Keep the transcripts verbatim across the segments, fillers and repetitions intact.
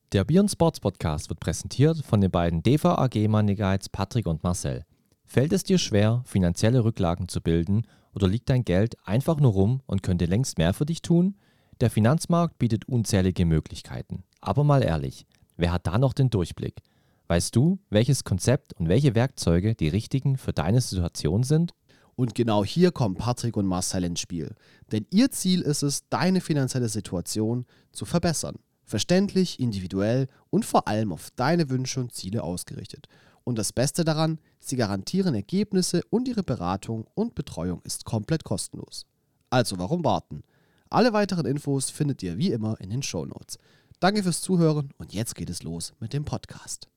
Der Beyond Sports Podcast wird präsentiert von den beiden D V A G Money Guides Patrick und Marcel. Fällt es dir schwer, finanzielle Rücklagen zu bilden oder liegt dein Geld einfach nur rum und könnte längst mehr für dich tun? Der Finanzmarkt bietet unzählige Möglichkeiten. Aber mal ehrlich, wer hat da noch den Durchblick? Weißt du, welches Konzept und welche Werkzeuge die richtigen für deine Situation sind? Und genau hier kommen Patrick und Marcel ins Spiel. Denn ihr Ziel ist es, deine finanzielle Situation zu verbessern. Verständlich, individuell und vor allem auf deine Wünsche und Ziele ausgerichtet. Und das Beste daran, sie garantieren Ergebnisse und ihre Beratung und Betreuung ist komplett kostenlos. Also warum warten? Alle weiteren Infos findet ihr wie immer in den Shownotes. Danke fürs Zuhören und jetzt geht es los mit dem Podcast.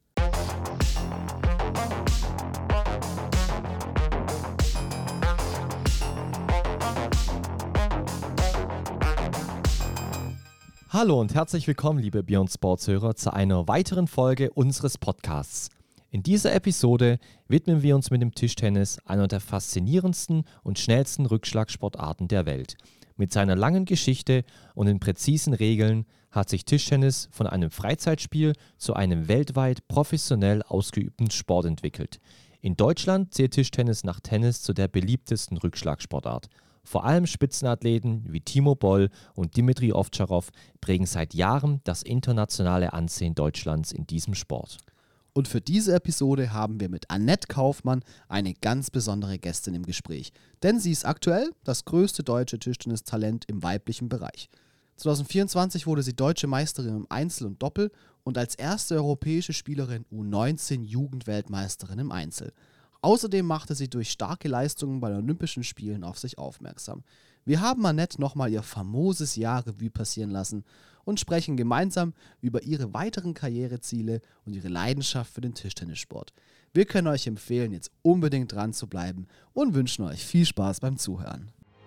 Hallo und herzlich willkommen, liebe Beyond Sports Hörer, zu einer weiteren Folge unseres Podcasts. In dieser Episode widmen wir uns mit dem Tischtennis einer der faszinierendsten und schnellsten Rückschlagsportarten der Welt. Mit seiner langen Geschichte und den präzisen Regeln hat sich Tischtennis von einem Freizeitspiel zu einem weltweit professionell ausgeübten Sport entwickelt. In Deutschland zählt Tischtennis nach Tennis zu der beliebtesten Rückschlagsportart. Vor allem Spitzenathleten wie Timo Boll und Dimitri Ovtcharov prägen seit Jahren das internationale Ansehen Deutschlands in diesem Sport. Und für diese Episode haben wir mit Annette Kaufmann eine ganz besondere Gästin im Gespräch. Denn sie ist aktuell das größte deutsche Tischtennistalent im weiblichen Bereich. zwanzig vierundzwanzig wurde sie deutsche Meisterin im Einzel und Doppel und als erste europäische Spielerin U neunzehn Jugendweltmeisterin im Einzel. Außerdem machte sie durch starke Leistungen bei den Olympischen Spielen auf sich aufmerksam. Wir haben Annette nochmal ihr famoses Jahr Revue passieren lassen und sprechen gemeinsam über ihre weiteren Karriereziele und ihre Leidenschaft für den Tischtennissport. Wir können euch empfehlen, jetzt unbedingt dran zu bleiben und wünschen euch viel Spaß beim Zuhören.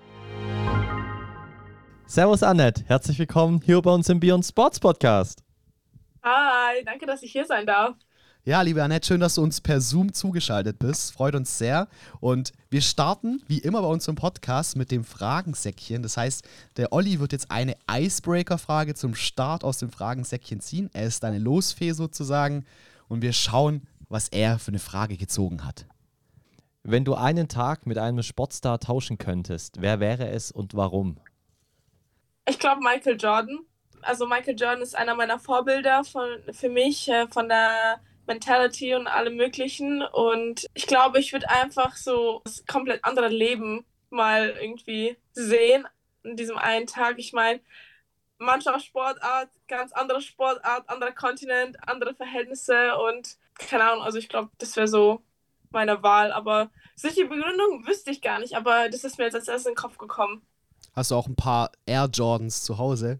Servus Annette, herzlich willkommen hier bei uns im Beyond Sports Podcast. Hi, danke, dass ich hier sein darf. Ja, liebe Annette, schön, dass du uns per Zoom zugeschaltet bist. Freut uns sehr. Und wir starten, wie immer bei uns im Podcast, mit dem Fragensäckchen. Das heißt, der Olli wird jetzt eine Icebreaker-Frage zum Start aus dem Fragensäckchen ziehen. Er ist deine Losfee sozusagen. Und wir schauen, was er für eine Frage gezogen hat. Wenn du einen Tag mit einem Sportstar tauschen könntest, wer wäre es und warum? Ich glaube Michael Jordan. Also Michael Jordan ist einer meiner Vorbilder von, für mich, äh, von der Mentality und allem Möglichen. Und ich glaube, ich würde einfach so das komplett andere Leben mal irgendwie sehen in diesem einen Tag. Ich meine, Mannschaftssportart, ganz andere Sportart, anderer Kontinent, andere Verhältnisse und keine Ahnung, also ich glaube, das wäre so meine Wahl. Aber solche Begründung wüsste ich gar nicht, aber das ist mir jetzt als erstes in den Kopf gekommen. Hast du auch ein paar Air Jordans zu Hause?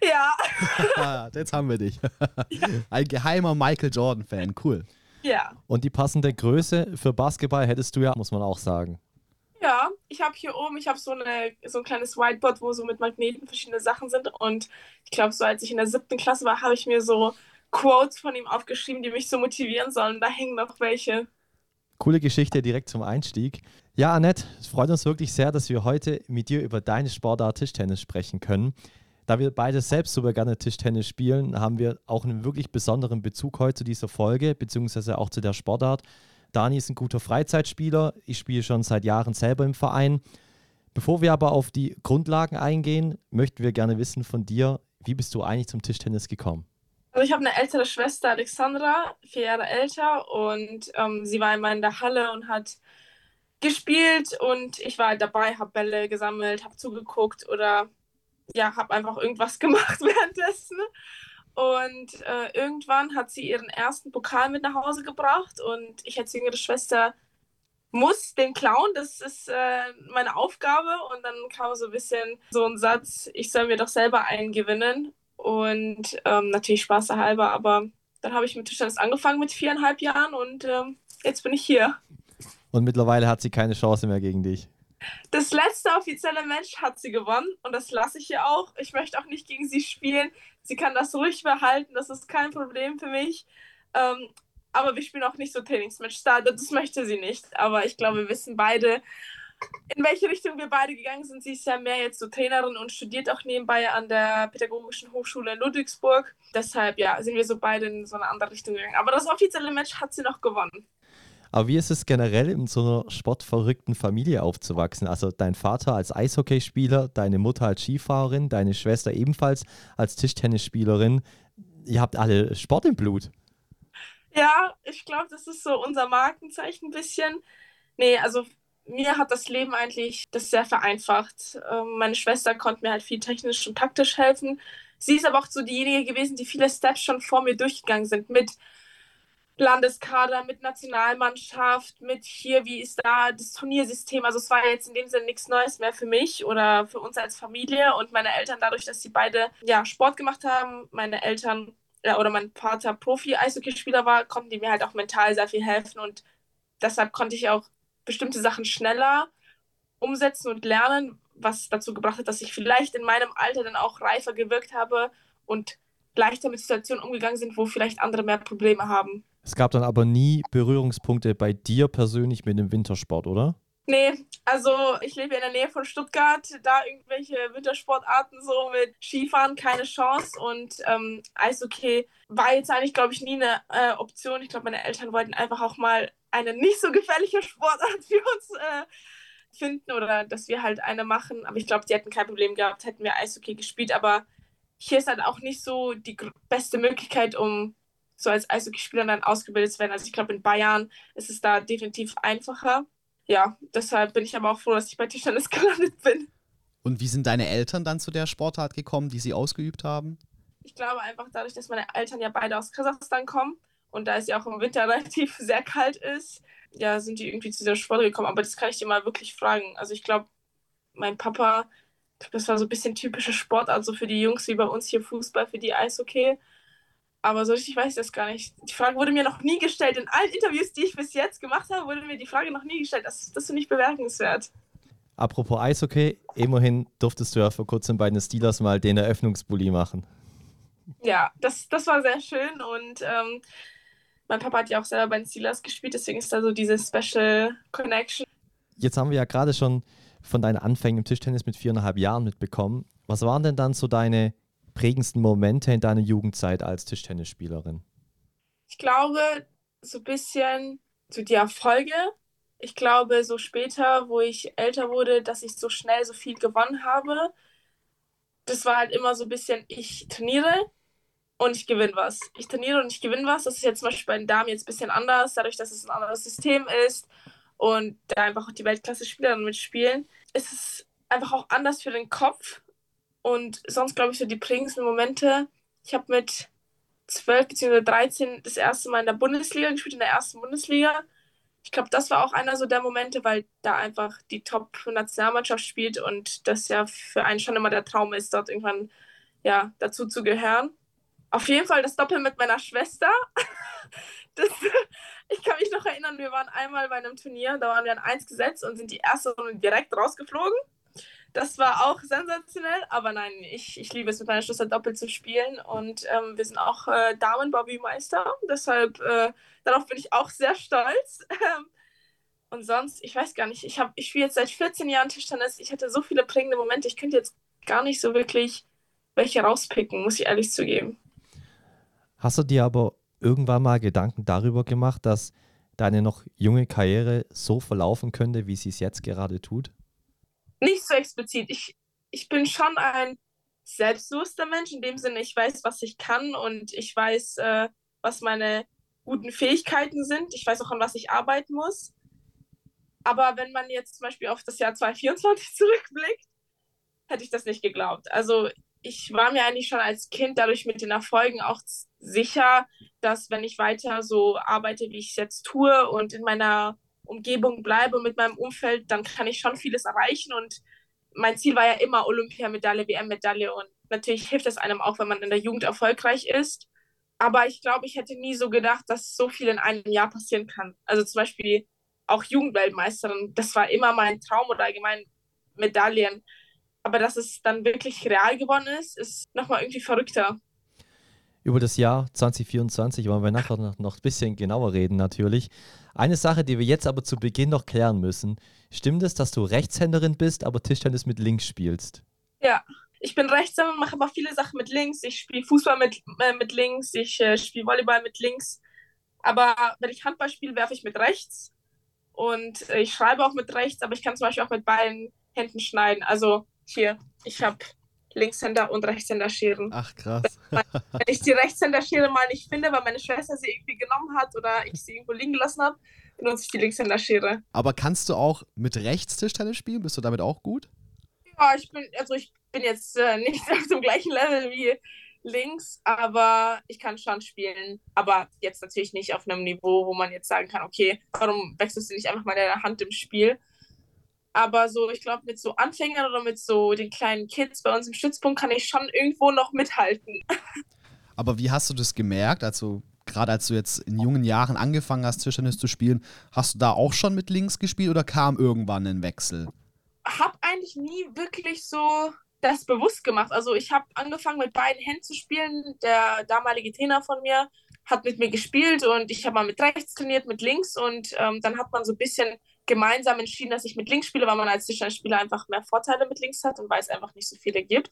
Ja. Jetzt haben wir dich. Ja. Ein geheimer Michael Jordan-Fan, cool. Ja. Und die passende Größe für Basketball hättest du ja, muss man auch sagen. Ja, ich habe hier oben, ich habe so, eine, so ein kleines Whiteboard, wo so mit Magneten verschiedene Sachen sind. Und ich glaube, so als ich in der siebten Klasse war, habe ich mir so Quotes von ihm aufgeschrieben, die mich so motivieren sollen. Da hängen noch welche. Coole Geschichte direkt zum Einstieg. Ja, Annette, es freut uns wirklich sehr, dass wir heute mit dir über deine Sportart Tischtennis sprechen können. Da wir beide selbst super gerne Tischtennis spielen, haben wir auch einen wirklich besonderen Bezug heute zu dieser Folge, beziehungsweise auch zu der Sportart. Dani ist ein guter Freizeitspieler, ich spiele schon seit Jahren selber im Verein. Bevor wir aber auf die Grundlagen eingehen, möchten wir gerne wissen von dir, wie bist du eigentlich zum Tischtennis gekommen? Also ich habe eine ältere Schwester, Alexandra, vier Jahre älter und ähm, sie war immer in der Halle und hat gespielt und ich war halt dabei, habe Bälle gesammelt, habe zugeguckt oder ja, habe einfach irgendwas gemacht währenddessen. Und äh, irgendwann hat sie ihren ersten Pokal mit nach Hause gebracht und ich als jüngere Schwester muss den klauen, das ist äh, meine Aufgabe. Und dann kam so ein bisschen so ein Satz, ich soll mir doch selber einen gewinnen. Und ähm, natürlich spaßhalber, aber dann habe ich mit Tischtennis angefangen mit viereinhalb Jahren und ähm, jetzt bin ich hier. Und mittlerweile hat sie keine Chance mehr gegen dich. Das letzte offizielle Match hat sie gewonnen und das lasse ich ihr auch. Ich möchte auch nicht gegen sie spielen. Sie kann das ruhig behalten, das ist kein Problem für mich. Ähm, aber wir spielen auch nicht so Trainingsmatch. Das möchte sie nicht. Aber ich glaube, wir wissen beide, in welche Richtung wir beide gegangen sind. Sie ist ja mehr jetzt so Trainerin und studiert auch nebenbei an der Pädagogischen Hochschule in Ludwigsburg. Deshalb, ja, sind wir so beide in so eine andere Richtung gegangen. Aber das offizielle Match hat sie noch gewonnen. Aber wie ist es generell, in so einer sportverrückten Familie aufzuwachsen? Also dein Vater als Eishockeyspieler, deine Mutter als Skifahrerin, deine Schwester ebenfalls als Tischtennisspielerin. Ihr habt alle Sport im Blut. Ja, ich glaube, das ist so unser Markenzeichen ein bisschen. Nee, also mir hat das Leben eigentlich das sehr vereinfacht. Ähm, meine Schwester konnte mir halt viel technisch und taktisch helfen. Sie ist aber auch so diejenige gewesen, die viele Steps schon vor mir durchgegangen sind mit Landeskader, mit Nationalmannschaft, mit hier, wie ist da das Turniersystem. Also es war jetzt in dem Sinne nichts Neues mehr für mich oder für uns als Familie und meine Eltern, dadurch, dass sie beide ja, Sport gemacht haben, meine Eltern ja, oder mein Vater Profi-Eishockeyspieler war, konnten die mir halt auch mental sehr viel helfen und deshalb konnte ich auch bestimmte Sachen schneller umsetzen und lernen, was dazu gebracht hat, dass ich vielleicht in meinem Alter dann auch reifer gewirkt habe und leichter mit Situationen umgegangen sind, wo vielleicht andere mehr Probleme haben. Es gab dann aber nie Berührungspunkte bei dir persönlich mit dem Wintersport, oder? Nee, also ich lebe in der Nähe von Stuttgart, da irgendwelche Wintersportarten so mit Skifahren keine Chance und ähm, Eishockey war jetzt eigentlich, glaube ich, nie eine äh, Option. Ich glaube, meine Eltern wollten einfach auch mal eine nicht so gefährliche Sportart für uns äh, finden oder dass wir halt eine machen. Aber ich glaube, die hätten kein Problem gehabt, hätten wir Eishockey gespielt. Aber hier ist halt auch nicht so die gr- beste Möglichkeit, um so als Eishockeyspieler dann ausgebildet zu werden. Also ich glaube, in Bayern ist es da definitiv einfacher. Ja, deshalb bin ich aber auch froh, dass ich bei Tischtennis gelandet bin. Und wie sind deine Eltern dann zu der Sportart gekommen, die sie ausgeübt haben? Ich glaube einfach dadurch, dass meine Eltern ja beide aus Kasachstan kommen und da es ja auch im Winter relativ sehr kalt ist, ja, sind die irgendwie zu dieser Sport gekommen. Aber das kann ich dir mal wirklich fragen. Also ich glaube, mein Papa, ich glaub, das war so ein bisschen typische Sportart, so für die Jungs wie bei uns hier Fußball, für die Eishockey. Aber so richtig weiß ich das gar nicht. Die Frage wurde mir noch nie gestellt. In allen Interviews, die ich bis jetzt gemacht habe, wurde mir die Frage noch nie gestellt. Das, das finde ich bemerkenswert. Apropos Eishockey, immerhin durftest du ja vor kurzem bei den Steelers mal den Eröffnungsbully machen. Ja, das, das war sehr schön und ähm, mein Papa hat ja auch selber bei den Steelers gespielt, deswegen ist da so diese Special Connection. Jetzt haben wir ja gerade schon von deinen Anfängen im Tischtennis mit viereinhalb Jahren mitbekommen. Was waren denn dann so deine prägendsten Momente in deiner Jugendzeit als Tischtennisspielerin? Ich glaube, so ein bisschen so die Erfolge. Ich glaube, so später, wo ich älter wurde, dass ich so schnell so viel gewonnen habe. Das war halt immer so ein bisschen, ich trainiere und ich gewinne was. Ich trainiere und ich gewinne was. Das ist jetzt zum Beispiel bei den Damen jetzt ein bisschen anders, dadurch, dass es ein anderes System ist und da einfach auch die Weltklasse-Spieler dann mitspielen. Es ist einfach auch anders für den Kopf. Und sonst glaube ich so die prägendsten Momente. Ich habe mit zwölf bzw. dreizehn das erste Mal in der Bundesliga gespielt, in der ersten Bundesliga. Ich glaube, das war auch einer so der Momente, weil da einfach die Top-Nationalmannschaft spielt und das ja für einen schon immer der Traum ist, dort irgendwann ja, dazu zu gehören. Auf jeden Fall das Doppel mit meiner Schwester. Das, ich kann mich noch erinnern, wir waren einmal bei einem Turnier, da waren wir an eins gesetzt und sind die erste Runde direkt rausgeflogen. Das war auch sensationell, aber nein, ich, ich liebe es, mit meiner Schwester doppelt zu spielen und ähm, wir sind auch äh, Damen-Bobby-Meister, deshalb äh, darauf bin ich auch sehr stolz. Ähm, und sonst, ich weiß gar nicht, ich, hab, ich spiele jetzt seit vierzehn Jahren Tischtennis, ich hatte so viele prägende Momente, ich könnte jetzt gar nicht so wirklich welche rauspicken, muss ich ehrlich zugeben. Hast du dir aber irgendwann mal Gedanken darüber gemacht, dass deine noch junge Karriere so verlaufen könnte, wie sie es jetzt gerade tut? Nicht so explizit. Ich, ich bin schon ein selbstbewusster Mensch, in dem Sinne, ich weiß, was ich kann und ich weiß, äh, was meine guten Fähigkeiten sind. Ich weiß auch, an was ich arbeiten muss. Aber wenn man jetzt zum Beispiel auf das Jahr zwanzig vierundzwanzig zurückblickt, hätte ich das nicht geglaubt. Also ich war mir eigentlich schon als Kind dadurch mit den Erfolgen auch sicher, dass wenn ich weiter so arbeite, wie ich es jetzt tue und in meiner Umgebung bleibe und mit meinem Umfeld, dann kann ich schon vieles erreichen. Und mein Ziel war ja immer Olympiamedaille, W M-Medaille. Und natürlich hilft es einem auch, wenn man in der Jugend erfolgreich ist. Aber ich glaube, ich hätte nie so gedacht, dass so viel in einem Jahr passieren kann. Also zum Beispiel auch Jugendweltmeisterin, das war immer mein Traum oder allgemein Medaillen. Aber dass es dann wirklich real geworden ist, ist nochmal irgendwie verrückter. Über das Jahr zwanzig vierundzwanzig wollen wir nachher noch, noch ein bisschen genauer reden natürlich. Eine Sache, die wir jetzt aber zu Beginn noch klären müssen. Stimmt es, dass du Rechtshänderin bist, aber Tischtennis mit links spielst? Ja, ich bin Rechtshänder, mache aber viele Sachen mit links. Ich spiele Fußball mit, äh, mit links, ich äh, spiele Volleyball mit links. Aber wenn ich Handball spiele, werfe ich mit rechts. Und äh, ich schreibe auch mit rechts, aber ich kann zum Beispiel auch mit beiden Händen schneiden. Also hier, ich habe Linkshänder und Rechtshänder-Scheren. Ach, krass. Wenn ich die Rechtshänder-Schere mal nicht finde, weil meine Schwester sie irgendwie genommen hat oder ich sie irgendwo liegen gelassen habe, benutze ich die Linkshänder-Schere. Aber kannst du auch mit rechts Tischtennis spielen? Bist du damit auch gut? Ja, ich bin, also ich bin jetzt äh, nicht auf dem gleichen Level wie links, aber ich kann schon spielen. Aber jetzt natürlich nicht auf einem Niveau, wo man jetzt sagen kann, okay, warum wechselst du nicht einfach mal deine Hand im Spiel? Aber so, ich glaube, mit so Anfängern oder mit so den kleinen Kids bei uns im Stützpunkt kann ich schon irgendwo noch mithalten. Aber wie hast du das gemerkt? Also, gerade als du jetzt in jungen Jahren angefangen hast, Tischtennis zu spielen, hast du da auch schon mit links gespielt oder kam irgendwann ein Wechsel? Habe eigentlich nie wirklich so das bewusst gemacht. Also ich habe angefangen mit beiden Händen zu spielen. Der damalige Trainer von mir hat mit mir gespielt und ich habe mal mit rechts trainiert, mit links und ähm, dann hat man so ein bisschen gemeinsam entschieden, dass ich mit links spiele, weil man als Tischtennisspieler einfach mehr Vorteile mit links hat und weil es einfach nicht so viele gibt.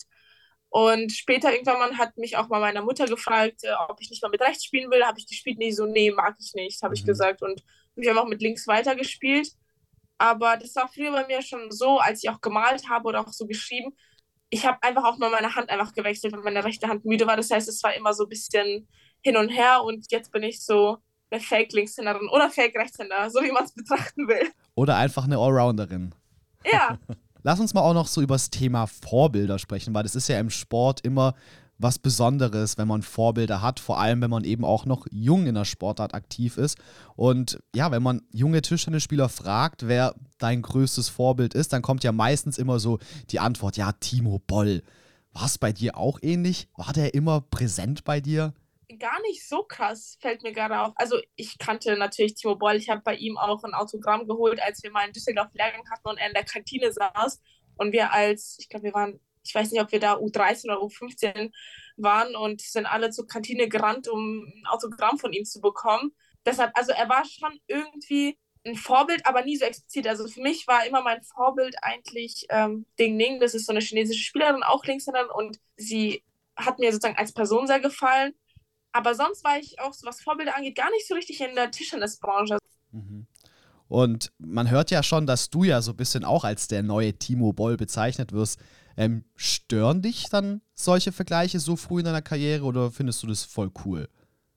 Und später irgendwann mal hat mich auch mal meine Mutter gefragt, äh, ob ich nicht mal mit rechts spielen will. Da habe ich gespielt, nee, so, nee, mag ich nicht, habe ich Mhm. gesagt. Und habe ich einfach mit links weitergespielt. Aber das war früher bei mir schon so, als ich auch gemalt habe oder auch so geschrieben. Ich habe einfach auch mal meine Hand einfach gewechselt, wenn meine rechte Hand müde war. Das heißt, es war immer so ein bisschen hin und her und jetzt bin ich so eine Fake-Linkshänderin oder Fake-Rechtshänder, so wie man es betrachten will. Oder einfach eine Allrounderin? Ja, Lass uns mal auch noch so über das Thema Vorbilder sprechen, weil das ist ja im Sport immer was Besonderes, wenn man Vorbilder hat, vor allem wenn man eben auch noch jung in der Sportart aktiv ist. Und ja, wenn man junge Tischtennisspieler fragt, wer dein größtes Vorbild ist, dann kommt ja meistens immer so die Antwort, ja, Timo Boll. War es bei dir auch ähnlich? War der immer präsent bei dir? gar nicht so krass, fällt mir gerade auf. Also ich kannte natürlich Timo Boll. Ich habe bei ihm auch ein Autogramm geholt, als wir mal in Düsseldorf Lehrgang hatten und er in der Kantine saß. Und wir als, ich glaube, wir waren, ich weiß nicht, ob wir da U dreizehn oder U fünfzehn waren und sind alle zur Kantine gerannt, um ein Autogramm von ihm zu bekommen. Deshalb, also er war schon irgendwie ein Vorbild, aber nie so explizit. Also für mich war immer mein Vorbild eigentlich ähm, Ding Ning. Das ist so eine chinesische Spielerin, auch Linkshänderin und sie hat mir sozusagen als Person sehr gefallen. Aber sonst war ich auch, so was Vorbilder angeht, gar nicht so richtig in der Tischtennisbranche. Mhm. Und man hört ja schon, dass du ja so ein bisschen auch als der neue Timo Boll bezeichnet wirst. Ähm, stören dich dann solche Vergleiche so früh in deiner Karriere oder findest du das voll cool?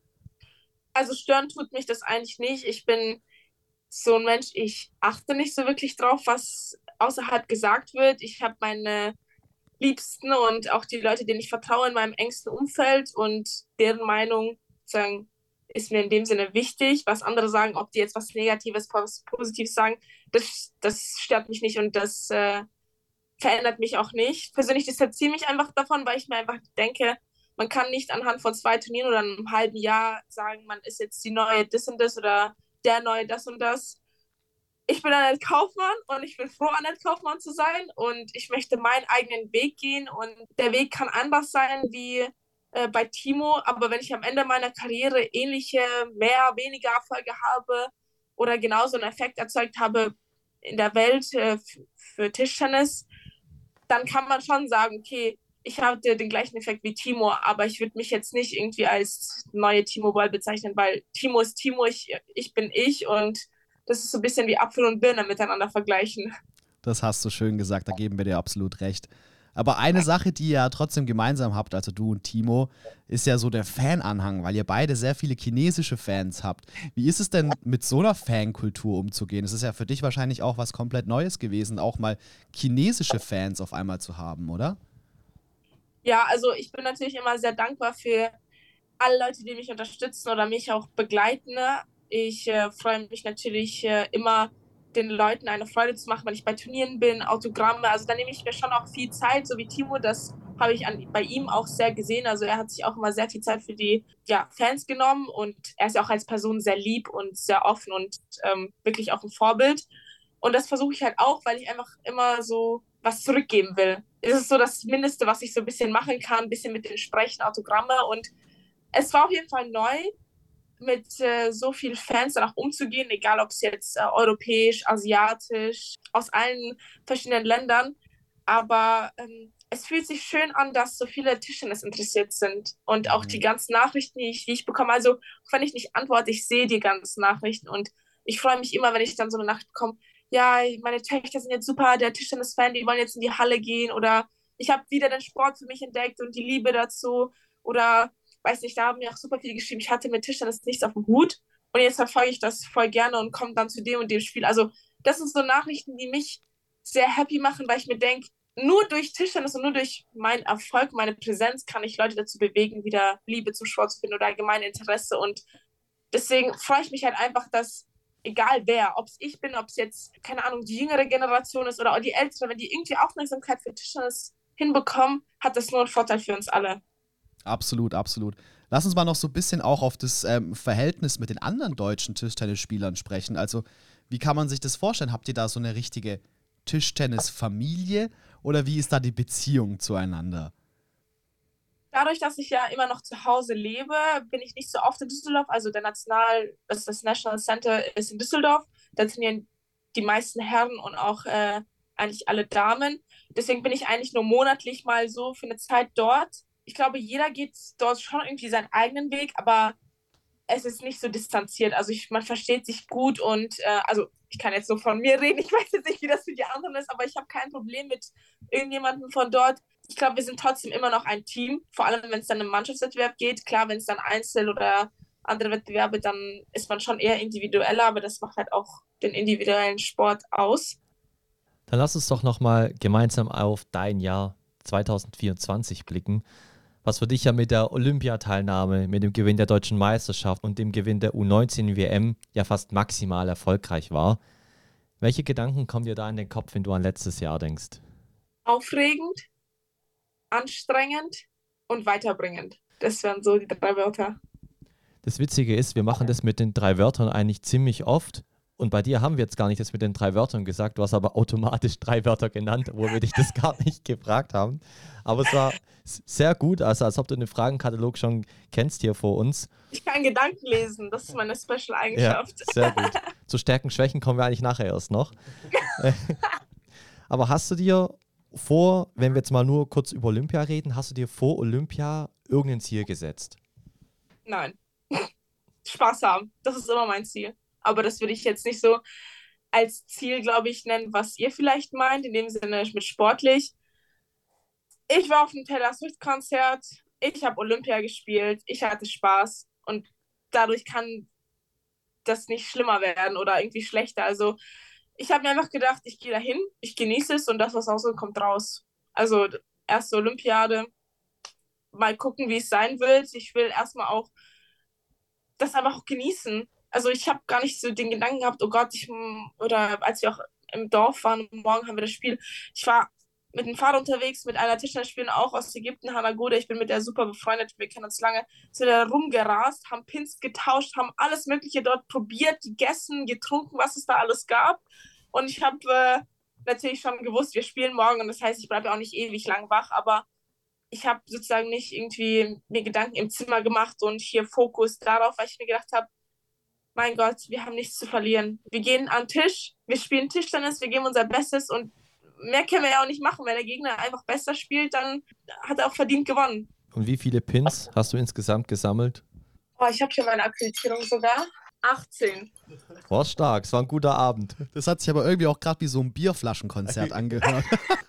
Also stören tut mich das eigentlich nicht. Ich bin so ein Mensch, ich achte nicht so wirklich drauf, was außerhalb gesagt wird. Ich habe meine Liebsten und auch die Leute, denen ich vertraue in meinem engsten Umfeld und deren Meinung sagen, ist mir in dem Sinne wichtig. Was andere sagen, ob die jetzt was Negatives, was Positives sagen, das, das stört mich nicht und das äh, verändert mich auch nicht. Persönlich distanziere mich einfach davon, weil ich mir einfach denke, man kann nicht anhand von zwei Turnieren oder einem halben Jahr sagen, man ist jetzt die neue das und das oder der neue das und das. Ich bin Annette Kaufmann und ich bin froh, Annette Kaufmann zu sein und ich möchte meinen eigenen Weg gehen und der Weg kann anders sein wie äh, bei Timo, aber wenn ich am Ende meiner Karriere ähnliche, mehr, weniger Erfolge habe oder genauso einen Effekt erzeugt habe in der Welt äh, f- für Tischtennis, dann kann man schon sagen, okay, ich hatte den gleichen Effekt wie Timo, aber ich würde mich jetzt nicht irgendwie als neue Timo Boll bezeichnen, weil Timo ist Timo, ich, ich bin ich und das ist so ein bisschen wie Apfel und Birne miteinander vergleichen. Das hast du schön gesagt, da geben wir dir absolut recht. Aber eine Sache, die ihr ja trotzdem gemeinsam habt, also du und Timo, ist ja so der Fananhang, weil ihr beide sehr viele chinesische Fans habt. Wie ist es denn, mit so einer Fankultur umzugehen? Es ist ja für dich wahrscheinlich auch was komplett Neues gewesen, auch mal chinesische Fans auf einmal zu haben, oder? Ja, also ich bin natürlich immer sehr dankbar für alle Leute, die mich unterstützen oder mich auch begleiten. Ich äh, freue mich natürlich äh, immer, den Leuten eine Freude zu machen, wenn ich bei Turnieren bin, Autogramme. Also da nehme ich mir schon auch viel Zeit, so wie Timo. Das habe ich an, bei ihm auch sehr gesehen. Also er hat sich auch immer sehr viel Zeit für die ja, Fans genommen und er ist ja auch als Person sehr lieb und sehr offen und ähm, wirklich auch ein Vorbild. Und das versuche ich halt auch, weil ich einfach immer so was zurückgeben will. Es ist so das Mindeste, was ich so ein bisschen machen kann, ein bisschen mit denen sprechen, Autogramme und es war auf jeden Fall neu, mit äh, so vielen Fans danach umzugehen, egal ob es jetzt äh, europäisch, asiatisch, aus allen verschiedenen Ländern. Aber ähm, es fühlt sich schön an, dass so viele Tischtennis interessiert sind. Und auch die Mhm. ganzen Nachrichten, die ich, die ich bekomme. Also, auch wenn ich nicht antworte, ich sehe die ganzen Nachrichten. Und ich freue mich immer, wenn ich dann so eine Nacht bekomme, ja, meine Töchter sind jetzt super, der Tischtennis-Fan, die wollen jetzt in die Halle gehen. Oder ich habe wieder den Sport für mich entdeckt und die Liebe dazu. Oder weiß nicht, da haben mir auch super viele geschrieben, ich hatte mit Tischtennis nichts auf dem Hut und jetzt verfolge ich das voll gerne und komme dann zu dem und dem Spiel. Also das sind so Nachrichten, die mich sehr happy machen, weil ich mir denke, nur durch Tischtennis und nur durch meinen Erfolg, meine Präsenz kann ich Leute dazu bewegen, wieder Liebe zum Sport zu finden oder allgemein Interesse. Und deswegen freue ich mich halt einfach, dass egal wer, ob es ich bin, ob es jetzt, keine Ahnung, die jüngere Generation ist oder auch die ältere, wenn die irgendwie Aufmerksamkeit für Tischtennis hinbekommen, hat das nur einen Vorteil für uns alle. Absolut, absolut. Lass uns mal noch so ein bisschen auch auf das ähm, Verhältnis mit den anderen deutschen Tischtennisspielern sprechen. Also, wie kann man sich das vorstellen? Habt ihr da so eine richtige Tischtennisfamilie oder wie ist da die Beziehung zueinander? Dadurch, dass ich ja immer noch zu Hause lebe, bin ich nicht so oft in Düsseldorf. Also der National, das, das National Center ist in Düsseldorf. Da trainieren die meisten Herren und auch äh, eigentlich alle Damen. Deswegen bin ich eigentlich nur monatlich mal so für eine Zeit dort. Ich glaube, jeder geht dort schon irgendwie seinen eigenen Weg, aber es ist nicht so distanziert. Also ich, man versteht sich gut und äh, also ich kann jetzt nur von mir reden. Ich weiß jetzt nicht, wie das für die anderen ist, aber ich habe kein Problem mit irgendjemandem von dort. Ich glaube, wir sind trotzdem immer noch ein Team, vor allem wenn es dann im Mannschaftswettbewerb geht. Klar, wenn es dann Einzel- oder andere Wettbewerbe, dann ist man schon eher individueller, aber das macht halt auch den individuellen Sport aus. Dann lass uns doch nochmal gemeinsam auf dein Jahr zwanzig vierundzwanzig blicken, was für dich ja mit der Olympiateilnahme, mit dem Gewinn der deutschen Meisterschaft und dem Gewinn der U neunzehn W M ja fast maximal erfolgreich war. Welche Gedanken kommen dir da in den Kopf, wenn du an letztes Jahr denkst? Aufregend, anstrengend und weiterbringend. Das wären so die drei Wörter. Das Witzige ist, wir machen das mit den drei Wörtern eigentlich ziemlich oft. Und bei dir haben wir jetzt gar nicht das mit den drei Wörtern gesagt. Du hast aber automatisch drei Wörter genannt, obwohl wir dich das gar nicht gefragt haben. Aber es war sehr gut, also als ob du den Fragenkatalog schon kennst hier vor uns. Ich kann Gedanken lesen, das ist meine Ja, Special-Eigenschaft. sehr gut. Zu Stärken, Schwächen kommen wir eigentlich nachher erst noch. Aber hast du dir vor, wenn wir jetzt mal nur kurz über Olympia reden, hast du dir vor Olympia irgendein Ziel gesetzt? Nein. Spaß haben, das ist immer mein Ziel. Aber das würde ich jetzt nicht so als Ziel, glaube ich, nennen, was ihr vielleicht meint, in dem Sinne mit sportlich. Ich war auf dem Taylor Swift-Konzert, ich habe Olympia gespielt, ich hatte Spaß und dadurch kann das nicht schlimmer werden oder irgendwie schlechter. Also ich habe mir einfach gedacht, ich gehe dahin, ich genieße es und das, was rauskommt, kommt raus. Also erste Olympiade, mal gucken, wie es sein wird. Ich will erstmal auch das einfach auch genießen. Also ich habe gar nicht so den Gedanken gehabt, oh Gott, ich, oder als wir auch im Dorf waren, morgen haben wir das Spiel. Ich war mit dem Fahrrad unterwegs, mit einer Tischlerspielerin auch aus Ägypten, Hannah Gode. Ich bin mit der super befreundet, wir kennen uns lange. Sind da rumgerast, haben Pins getauscht, haben alles Mögliche dort probiert, gegessen, getrunken, was es da alles gab. Und ich habe äh, natürlich schon gewusst, wir spielen morgen und das heißt, ich bleibe ja auch nicht ewig lang wach, aber ich habe sozusagen nicht irgendwie mir Gedanken im Zimmer gemacht und hier Fokus darauf, weil ich mir gedacht habe, mein Gott, wir haben nichts zu verlieren. Wir gehen an den Tisch, wir spielen Tischtennis, wir geben unser Bestes und mehr können wir ja auch nicht machen. Wenn der Gegner einfach besser spielt, dann hat er auch verdient gewonnen. Und wie viele Pins hast du insgesamt gesammelt? Oh, ich habe hier meine Akkreditierung sogar. achtzehn. War stark, es war ein guter Abend. Das hat sich aber irgendwie auch gerade wie so ein Bierflaschenkonzert angehört.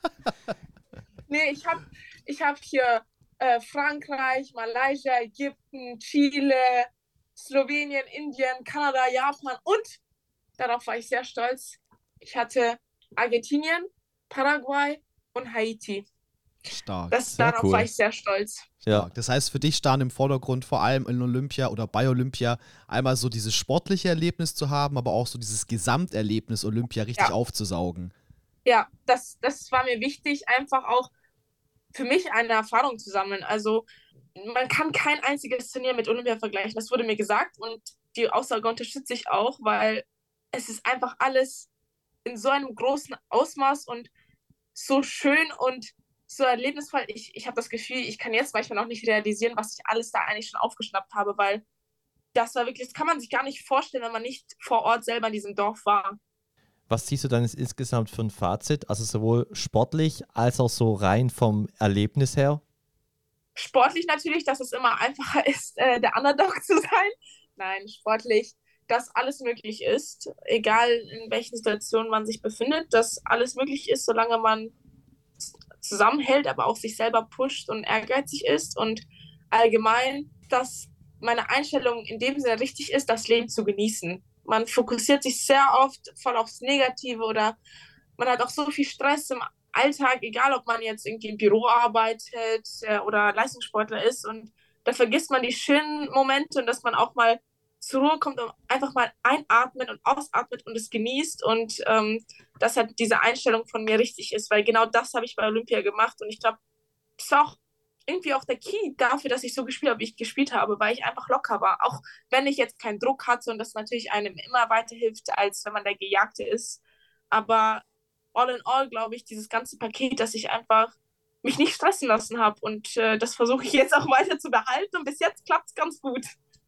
Nee, ich habe ich hab hier äh, Frankreich, Malaysia, Ägypten, Chile, Slowenien, Indien, Kanada, Japan und, darauf war ich sehr stolz, ich hatte Argentinien, Paraguay und Haiti. Stark. Das, Sehr darauf cool. war ich sehr stolz. Ja, Stark. Das heißt, für dich stand im Vordergrund vor allem in Olympia oder bei Olympia einmal so dieses sportliche Erlebnis zu haben, aber auch so dieses Gesamterlebnis Olympia richtig Ja. aufzusaugen. Ja, das, das war mir wichtig, einfach auch für mich eine Erfahrung zu sammeln. Also man kann kein einziges Turnier mit Olympia vergleichen. Das wurde mir gesagt und die Aussage unterstütze ich auch, weil es ist einfach alles in so einem großen Ausmaß und so schön und so erlebnisvoll. Ich, ich habe das Gefühl, ich kann jetzt manchmal noch nicht realisieren, was ich alles da eigentlich schon aufgeschnappt habe, weil das war wirklich, das kann man sich gar nicht vorstellen, wenn man nicht vor Ort selber in diesem Dorf war. Was ziehst du dann insgesamt für ein Fazit? Also sowohl sportlich als auch so rein vom Erlebnis her? Sportlich natürlich, dass es immer einfacher ist, äh, der Underdog zu sein. Nein, sportlich, dass alles möglich ist, egal in welchen Situationen man sich befindet, dass alles möglich ist, solange man zusammenhält, aber auch sich selber pusht und ehrgeizig ist und allgemein, dass meine Einstellung in dem Sinne richtig ist, das Leben zu genießen. Man fokussiert sich sehr oft voll aufs Negative oder man hat auch so viel Stress im Alltag, egal ob man jetzt irgendwie im Büro arbeitet äh, oder Leistungssportler ist und da vergisst man die schönen Momente und dass man auch mal zur Ruhe kommt und einfach mal einatmet und ausatmet und es genießt und ähm, dass halt diese Einstellung von mir richtig ist, weil genau das habe ich bei Olympia gemacht und ich glaube, das ist auch irgendwie auch der Key dafür, dass ich so gespielt habe, wie ich gespielt habe, weil ich einfach locker war. Auch wenn ich jetzt keinen Druck hatte und das natürlich einem immer weiterhilft, als wenn man der Gejagte ist. Aber all in all, glaube ich, dieses ganze Paket, dass ich einfach mich nicht stressen lassen habe und äh, das versuche ich jetzt auch weiter zu behalten und bis jetzt klappt es ganz gut.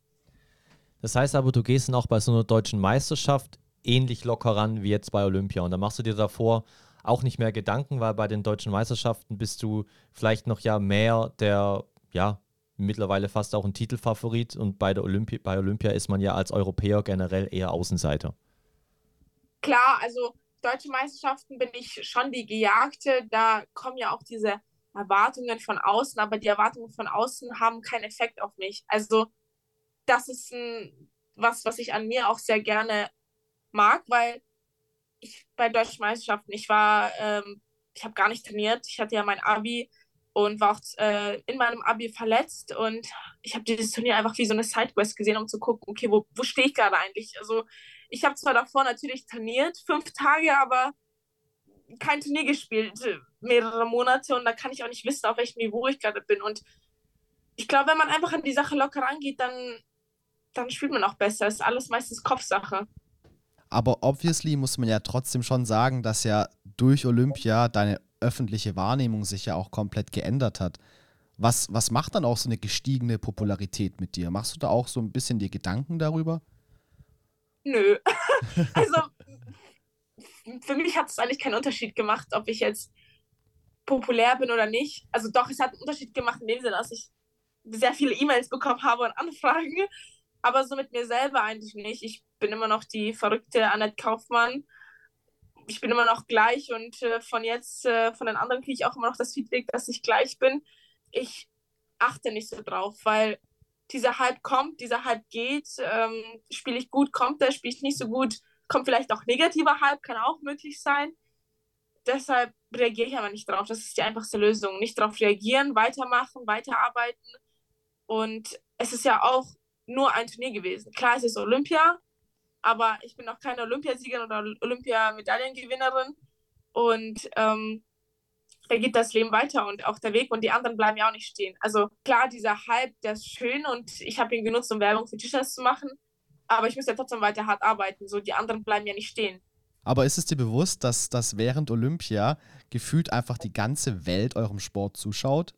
Das heißt aber, du gehst dann auch bei so einer deutschen Meisterschaft ähnlich locker ran wie jetzt bei Olympia. Und da machst du dir davor auch nicht mehr Gedanken, weil bei den deutschen Meisterschaften bist du vielleicht noch ja mehr der, ja, mittlerweile fast auch ein Titelfavorit. Und bei, der Olympi bei Olympia ist man ja als Europäer generell eher Außenseiter. Klar, also deutsche Meisterschaften bin ich schon die Gejagte. Da kommen ja auch diese Erwartungen von außen, aber die Erwartungen von außen haben keinen Effekt auf mich. Also das ist ein, was, was ich an mir auch sehr gerne mag, weil ich bei deutschen Meisterschaften, ich war, ähm, ich habe gar nicht trainiert. Ich hatte ja mein Abi und war auch äh, in meinem Abi verletzt und ich habe dieses Turnier einfach wie so eine Sidequest gesehen, um zu gucken, okay, wo, wo stehe ich gerade eigentlich? Also ich habe zwar davor natürlich trainiert, fünf Tage, aber kein Turnier gespielt, mehrere Monate und da kann ich auch nicht wissen, auf welchem Niveau ich gerade bin. Und ich glaube, wenn man einfach an die Sache locker rangeht, dann, dann spielt man auch besser. Es ist alles meistens Kopfsache. Aber obviously muss man ja trotzdem schon sagen, dass ja durch Olympia deine öffentliche Wahrnehmung sich ja auch komplett geändert hat. Was, was macht dann auch so eine gestiegene Popularität mit dir? Machst du da auch so ein bisschen dir Gedanken darüber? Nö. Also für mich hat es eigentlich keinen Unterschied gemacht, ob ich jetzt populär bin oder nicht. Also doch, es hat einen Unterschied gemacht in dem Sinne, dass ich sehr viele E-Mails bekommen habe und Anfragen, aber so mit mir selber eigentlich nicht. Ich bin immer noch die verrückte Annette Kaufmann. Ich bin immer noch gleich und äh, von jetzt, äh, von den anderen kriege ich auch immer noch das Feedback, dass ich gleich bin. Ich achte nicht so drauf, weil dieser Hype kommt, dieser Hype geht. Ähm, spiele ich gut, kommt der, spiele ich nicht so gut, kommt vielleicht auch negativer Hype, kann auch möglich sein. Deshalb reagiere ich aber nicht drauf. Das ist die einfachste Lösung. Nicht drauf reagieren, weitermachen, weiterarbeiten. Und es ist ja auch nur ein Turnier gewesen. Klar, es ist Olympia, aber ich bin noch keine Olympiasiegerin oder Olympiamedaillengewinnerin. Und ähm, da geht das Leben weiter und auch der Weg und die anderen bleiben ja auch nicht stehen. Also klar, dieser Hype, der ist schön und ich habe ihn genutzt, um Werbung für Tischtennis zu machen, aber ich muss ja trotzdem weiter hart arbeiten. So, die anderen bleiben ja nicht stehen. Aber ist es dir bewusst, dass, dass während Olympia gefühlt einfach die ganze Welt eurem Sport zuschaut?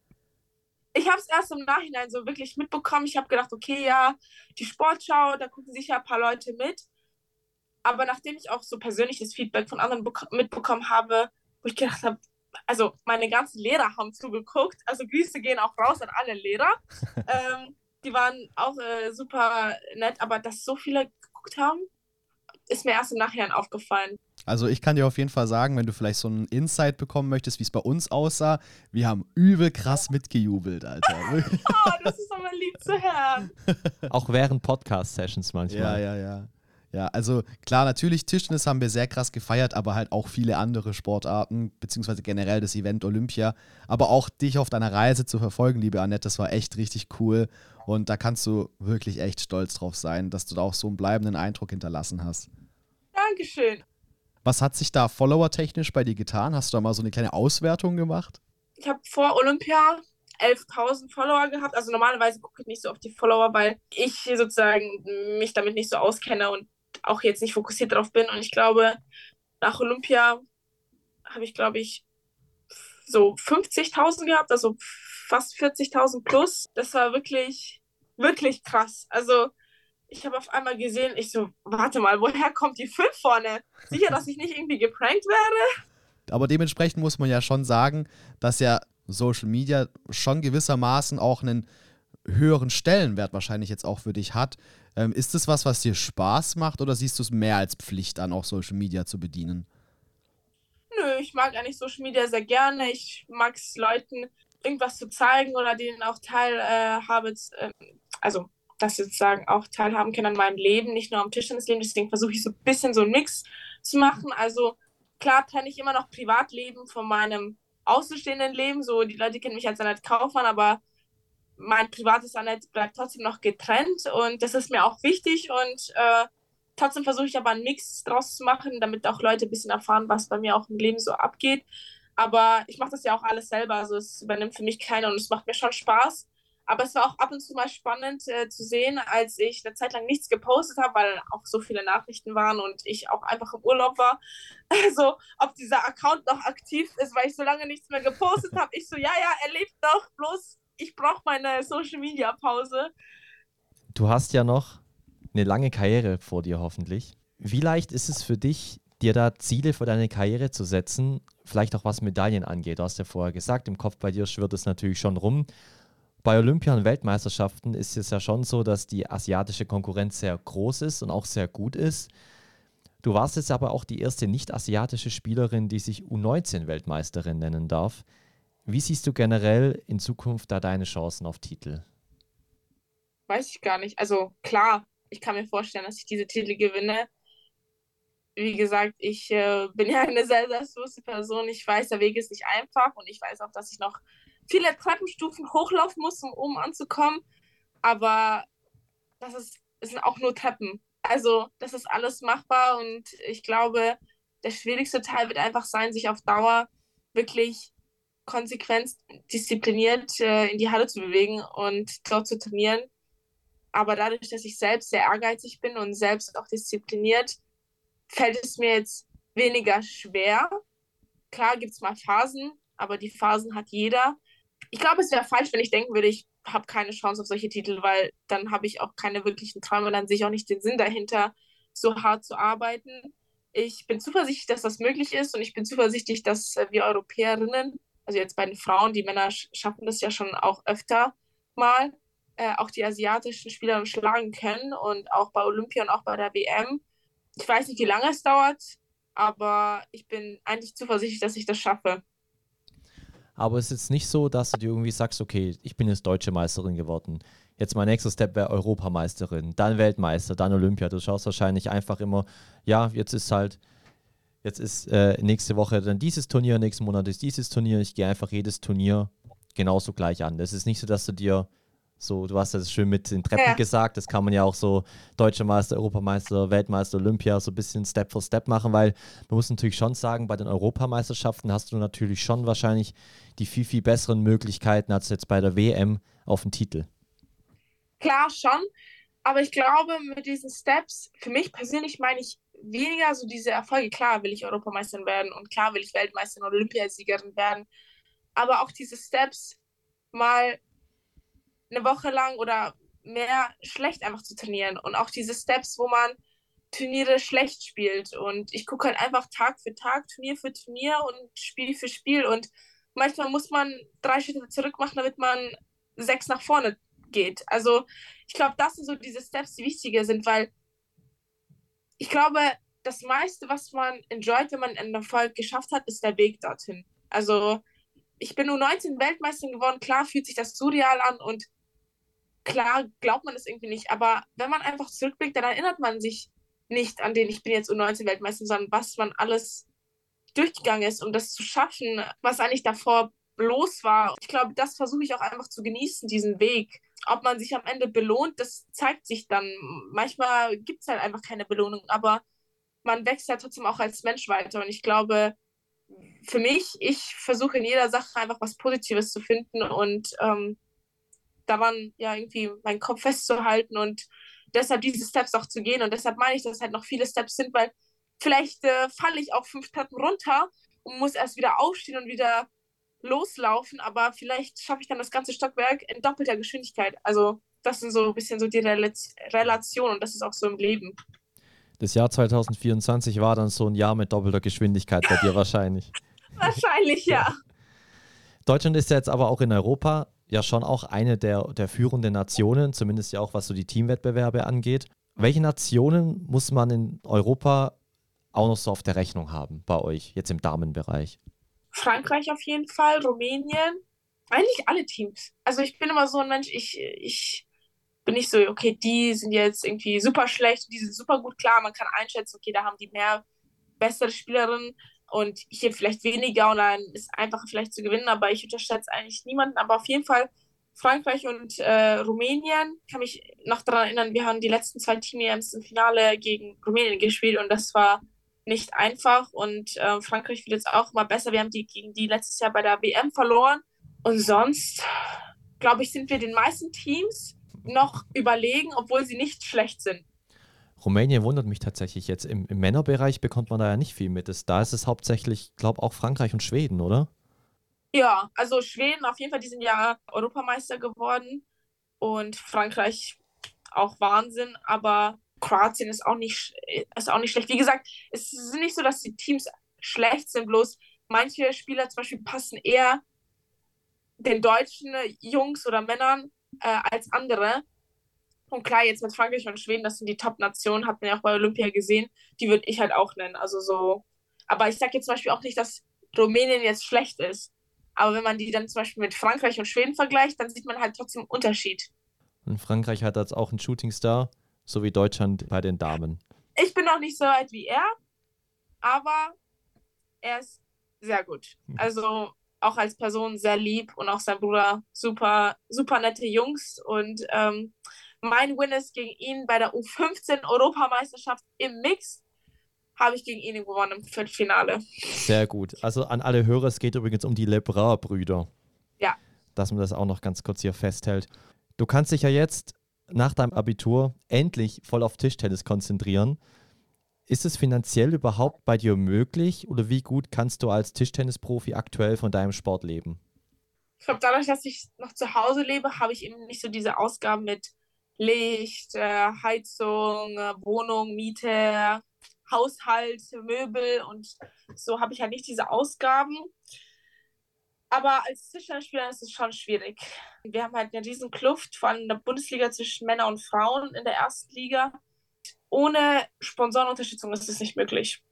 Ich habe es erst im Nachhinein so wirklich mitbekommen. Ich habe gedacht, okay, ja, die Sportschau, da gucken sicher ein paar Leute mit. Aber nachdem ich auch so persönliches Feedback von anderen mitbekommen habe, wo ich gedacht habe, also meine ganzen Lehrer haben zugeguckt, also Grüße gehen auch raus an alle Lehrer. ähm, die waren auch äh, super nett, aber dass so viele geguckt haben, ist mir erst im Nachhinein aufgefallen. Also ich kann dir auf jeden Fall sagen, wenn du vielleicht so einen Insight bekommen möchtest, wie es bei uns aussah, wir haben übel krass mitgejubelt, Alter. Oh, das ist aber lieb zu hören. Auch während Podcast-Sessions manchmal. Ja, ja, ja. Ja, also klar, natürlich Tischtennis haben wir sehr krass gefeiert, aber halt auch viele andere Sportarten, beziehungsweise generell das Event Olympia. Aber auch dich auf deiner Reise zu verfolgen, liebe Annette, das war echt richtig cool. Und da kannst du wirklich echt stolz drauf sein, dass du da auch so einen bleibenden Eindruck hinterlassen hast. Dankeschön. Was hat sich da follower-technisch bei dir getan? Hast du da mal so eine kleine Auswertung gemacht? Ich habe vor Olympia elftausend Follower gehabt. Also normalerweise gucke ich nicht so auf die Follower, weil ich sozusagen mich damit nicht so auskenne und auch jetzt nicht fokussiert darauf bin. Und ich glaube, nach Olympia habe ich, glaube ich, so fünfzigtausend gehabt, also fast vierzigtausend plus. Das war wirklich, wirklich krass. Also ich habe auf einmal gesehen, ich so, warte mal, woher kommt die fünf vorne? Sicher, dass ich nicht irgendwie geprankt werde? Aber dementsprechend muss man ja schon sagen, dass ja Social Media schon gewissermaßen auch einen höheren Stellenwert wahrscheinlich jetzt auch für dich hat. Ähm, ist das was, was dir Spaß macht oder siehst du es mehr als Pflicht an, auch Social Media zu bedienen? Nö, ich mag eigentlich Social Media sehr gerne. Ich mag es Leuten irgendwas zu zeigen oder denen auch Teilhabe, äh, also dass sie sozusagen auch teilhaben können an meinem Leben, nicht nur am Tischtennisleben. Deswegen versuche ich so ein bisschen so einen Mix zu machen. Also klar trenne ich immer noch Privatleben von meinem außenstehenden Leben. So, die Leute kennen mich als Annette Kaufmann, aber mein privates Annette bleibt trotzdem noch getrennt und das ist mir auch wichtig und äh, trotzdem versuche ich aber einen Mix draus zu machen, damit auch Leute ein bisschen erfahren, was bei mir auch im Leben so abgeht. Aber ich mache das ja auch alles selber, also es übernimmt für mich keiner und es macht mir schon Spaß. Aber es war auch ab und zu mal spannend äh, zu sehen, als ich eine Zeit lang nichts gepostet habe, weil auch so viele Nachrichten waren und ich auch einfach im Urlaub war. Also, ob dieser Account noch aktiv ist, weil ich so lange nichts mehr gepostet habe. Ich so, ja, ja, er lebt noch, bloß ich brauche meine Social Media Pause. Du hast ja noch eine lange Karriere vor dir hoffentlich. Wie leicht ist es für dich, dir da Ziele für deine Karriere zu setzen, vielleicht auch was Medaillen angeht? Du hast ja vorher gesagt, im Kopf bei dir schwirrt es natürlich schon rum. Bei Olympia und Weltmeisterschaften ist es ja schon so, dass die asiatische Konkurrenz sehr groß ist und auch sehr gut ist. Du warst jetzt aber auch die erste nicht-asiatische Spielerin, die sich U neunzehn Weltmeisterin nennen darf. Wie siehst du generell in Zukunft da deine Chancen auf Titel? Weiß ich gar nicht. Also klar, ich kann mir vorstellen, dass ich diese Titel gewinne. Wie gesagt, ich äh, bin ja eine sehr selbstbewusste Person. Ich weiß, der Weg ist nicht einfach und ich weiß auch, dass ich noch viele Treppenstufen hochlaufen muss, um oben anzukommen. Aber das ist, es sind auch nur Treppen. Also das ist alles machbar und ich glaube, der schwierigste Teil wird einfach sein, sich auf Dauer wirklich konsequent, diszipliniert äh, in die Halle zu bewegen und dort zu trainieren. Aber dadurch, dass ich selbst sehr ehrgeizig bin und selbst auch diszipliniert, fällt es mir jetzt weniger schwer. Klar gibt es mal Phasen, aber die Phasen hat jeder. Ich glaube, es wäre falsch, wenn ich denken würde, ich habe keine Chance auf solche Titel, weil dann habe ich auch keine wirklichen Träume, dann sehe ich auch nicht den Sinn dahinter, so hart zu arbeiten. Ich bin zuversichtlich, dass das möglich ist und ich bin zuversichtlich, dass äh, wir Europäerinnen, also jetzt bei den Frauen, die Männer sch schaffen das ja schon auch öfter mal, äh, auch die asiatischen Spieler schlagen können und auch bei Olympia und auch bei der W M. Ich weiß nicht, wie lange es dauert, aber ich bin eigentlich zuversichtlich, dass ich das schaffe. Aber es ist jetzt nicht so, dass du dir irgendwie sagst, okay, ich bin jetzt deutsche Meisterin geworden. Jetzt mein nächster Step wäre Europameisterin, dann Weltmeister, dann Olympia. Du schaust wahrscheinlich einfach immer, ja, jetzt ist halt, jetzt ist äh, nächste Woche dann dieses Turnier, nächsten Monat ist dieses Turnier. Ich gehe einfach jedes Turnier genauso gleich an. Das ist nicht so, dass du dir so, du hast das schön mit den Treppen Ja. gesagt, das kann man ja auch so Deutscher Meister, Europameister, Weltmeister, Olympia so ein bisschen Step for Step machen, weil man muss natürlich schon sagen, bei den Europameisterschaften hast du natürlich schon wahrscheinlich die viel, viel besseren Möglichkeiten als jetzt bei der W M auf den Titel. Klar schon, aber ich glaube, mit diesen Steps, für mich persönlich meine ich weniger so diese Erfolge. Klar will ich Europameisterin werden und klar will ich Weltmeisterin und Olympiasiegerin werden, aber auch diese Steps mal eine Woche lang oder mehr schlecht einfach zu trainieren und auch diese Steps, wo man Turniere schlecht spielt und ich gucke halt einfach Tag für Tag, Turnier für Turnier und Spiel für Spiel und manchmal muss man drei Schritte zurück machen, damit man sechs nach vorne geht. Also ich glaube, das sind so diese Steps, die wichtiger sind, weil ich glaube, das meiste, was man enjoyt, wenn man einen Erfolg geschafft hat, ist der Weg dorthin. Also ich bin U neunzehn Weltmeisterin geworden, klar fühlt sich das surreal an und klar glaubt man das irgendwie nicht, aber wenn man einfach zurückblickt, dann erinnert man sich nicht an den, ich bin jetzt U neunzehn Weltmeisterin, sondern was man alles durchgegangen ist, um das zu schaffen, was eigentlich davor bloß war. Ich glaube, das versuche ich auch einfach zu genießen, diesen Weg. Ob man sich am Ende belohnt, das zeigt sich dann. Manchmal gibt es halt einfach keine Belohnung, aber man wächst ja trotzdem auch als Mensch weiter. Und ich glaube, für mich, ich versuche in jeder Sache einfach was Positives zu finden und ähm, daran ja irgendwie meinen Kopf festzuhalten und deshalb diese Steps auch zu gehen. Und deshalb meine ich, dass es halt noch viele Steps sind, weil vielleicht äh, falle ich auch fünf Treppen runter und muss erst wieder aufstehen und wieder loslaufen, aber vielleicht schaffe ich dann das ganze Stockwerk in doppelter Geschwindigkeit. Also das sind so ein bisschen so die Rel- Relationen und das ist auch so im Leben. Das Jahr zwanzig vierundzwanzig war dann so ein Jahr mit doppelter Geschwindigkeit bei dir wahrscheinlich. Wahrscheinlich, ja. Deutschland ist ja jetzt aber auch in Europa ja schon auch eine der, der führenden Nationen, zumindest ja auch was so die Teamwettbewerbe angeht. Welche Nationen muss man in Europa auch noch so auf der Rechnung haben bei euch, jetzt im Damenbereich? Frankreich auf jeden Fall, Rumänien, eigentlich alle Teams. Also ich bin immer so ein Mensch, ich, ich bin nicht so, okay, die sind jetzt irgendwie super schlecht, die sind super gut, klar, man kann einschätzen, okay, da haben die mehr bessere Spielerinnen und hier vielleicht weniger und dann ist es einfacher vielleicht zu gewinnen, aber ich unterschätze eigentlich niemanden, aber auf jeden Fall Frankreich und äh, Rumänien, kann mich noch daran erinnern, wir haben die letzten zwei Team-E Ms im Finale gegen Rumänien gespielt und das war nicht einfach und äh, Frankreich wird jetzt auch mal besser. Wir haben die gegen die letztes Jahr bei der W M verloren und sonst, glaube ich, sind wir den meisten Teams noch überlegen, obwohl sie nicht schlecht sind. Rumänien wundert mich tatsächlich jetzt. Im, im Männerbereich bekommt man da ja nicht viel mit. Das, da ist es hauptsächlich, glaube ich, auch Frankreich und Schweden, oder? Ja, also Schweden auf jeden Fall, die sind ja Europameister geworden und Frankreich auch Wahnsinn, aber Kroatien ist auch nicht, ist auch nicht schlecht. Wie gesagt, es ist nicht so, dass die Teams schlecht sind, bloß manche Spieler zum Beispiel passen eher den deutschen Jungs oder Männern äh, als andere. Und klar, jetzt mit Frankreich und Schweden, das sind die Top-Nationen, hat man ja auch bei Olympia gesehen, die würde ich halt auch nennen. Also so, aber ich sage jetzt zum Beispiel auch nicht, dass Rumänien jetzt schlecht ist. Aber wenn man die dann zum Beispiel mit Frankreich und Schweden vergleicht, dann sieht man halt trotzdem einen Unterschied. Und Frankreich hat jetzt auch einen Shootingstar, so wie Deutschland bei den Damen. Ich bin noch nicht so weit wie er, aber er ist sehr gut. Also auch als Person sehr lieb und auch sein Bruder super, super nette Jungs. Und ähm, mein Win ist gegen ihn bei der U fünfzehn Europameisterschaft im Mix. Habe ich gegen ihn gewonnen im Viertelfinale. Sehr gut. Also an alle Hörer, es geht übrigens um die Lebrun-Brüder. Ja. Dass man das auch noch ganz kurz hier festhält. Du kannst dich ja jetzt nach deinem Abitur endlich voll auf Tischtennis konzentrieren. Ist es finanziell überhaupt bei dir möglich oder wie gut kannst du als Tischtennisprofi aktuell von deinem Sport leben? Ich glaube, dadurch, dass ich noch zu Hause lebe, habe ich eben nicht so diese Ausgaben mit Licht, äh, Heizung, äh, Wohnung, Miete, Haushalt, Möbel und so habe ich halt nicht diese Ausgaben. Aber als Tischtennisspieler ist es schon schwierig. Wir haben halt eine riesen Kluft von der Bundesliga zwischen Männern und Frauen in der ersten Liga. Ohne Sponsorenunterstützung ist es nicht möglich.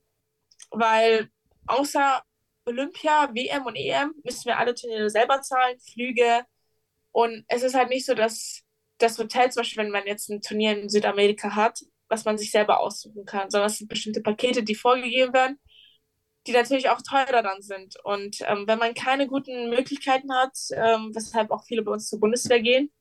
Weil außer Olympia, W M und E M müssen wir alle Turniere selber zahlen, Flüge. Und es ist halt nicht so, dass das Hotel, zum Beispiel, wenn man jetzt ein Turnier in Südamerika hat, was man sich selber aussuchen kann, sondern es sind bestimmte Pakete, die vorgegeben werden, die natürlich auch teurer dann sind. Und ähm, wenn man keine guten Möglichkeiten hat, ähm, weshalb auch viele bei uns zur Bundeswehr gehen,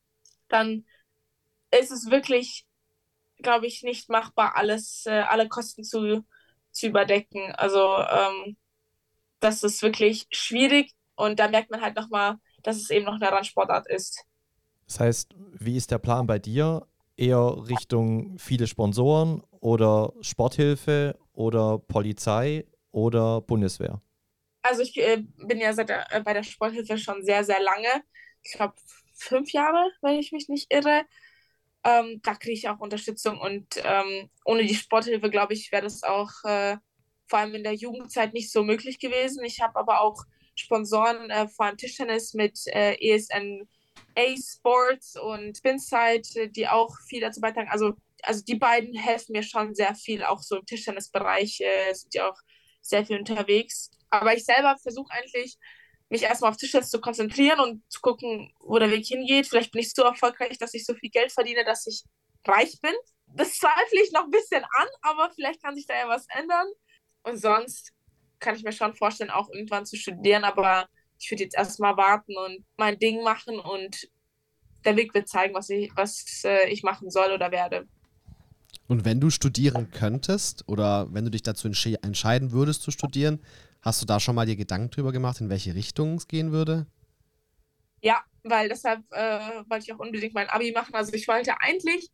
dann ist es wirklich, glaube ich, nicht machbar, alles, äh, alle Kosten zu, zu überdecken. Also ähm, das ist wirklich schwierig und da merkt man halt nochmal, dass es eben noch eine Randsportart ist. Das heißt, wie ist der Plan bei dir? Eher Richtung viele Sponsoren oder Sporthilfe oder Polizei oder Bundeswehr? Also ich äh, bin ja seit der, äh, bei der Sporthilfe schon sehr, sehr lange. Ich glaube fünf Jahre, wenn ich mich nicht irre. Ähm, da kriege ich auch Unterstützung und ähm, ohne die Sporthilfe, glaube ich, wäre das auch äh, vor allem in der Jugendzeit nicht so möglich gewesen. Ich habe aber auch Sponsoren, äh, vor allem Tischtennis mit äh, E S N A Sports und Spinside, äh, die auch viel dazu beitragen. Also, also die beiden helfen mir schon sehr viel, auch so im Tischtennisbereich äh, sind die auch sehr viel unterwegs. Aber ich selber versuche eigentlich, mich erstmal auf Tischtennis zu konzentrieren und zu gucken, wo der Weg hingeht. Vielleicht bin ich so erfolgreich, dass ich so viel Geld verdiene, dass ich reich bin. Das zweifle ich noch ein bisschen an, aber vielleicht kann sich da ja was ändern. Und sonst kann ich mir schon vorstellen, auch irgendwann zu studieren, aber ich würde jetzt erstmal warten und mein Ding machen und der Weg wird zeigen, was ich, was äh, ich machen soll oder werde. Und wenn du studieren könntest oder wenn du dich dazu entsche- entscheiden würdest zu studieren, hast du da schon mal dir Gedanken drüber gemacht, in welche Richtung es gehen würde? Ja, weil deshalb äh, wollte ich auch unbedingt mein Abi machen. Also ich wollte eigentlich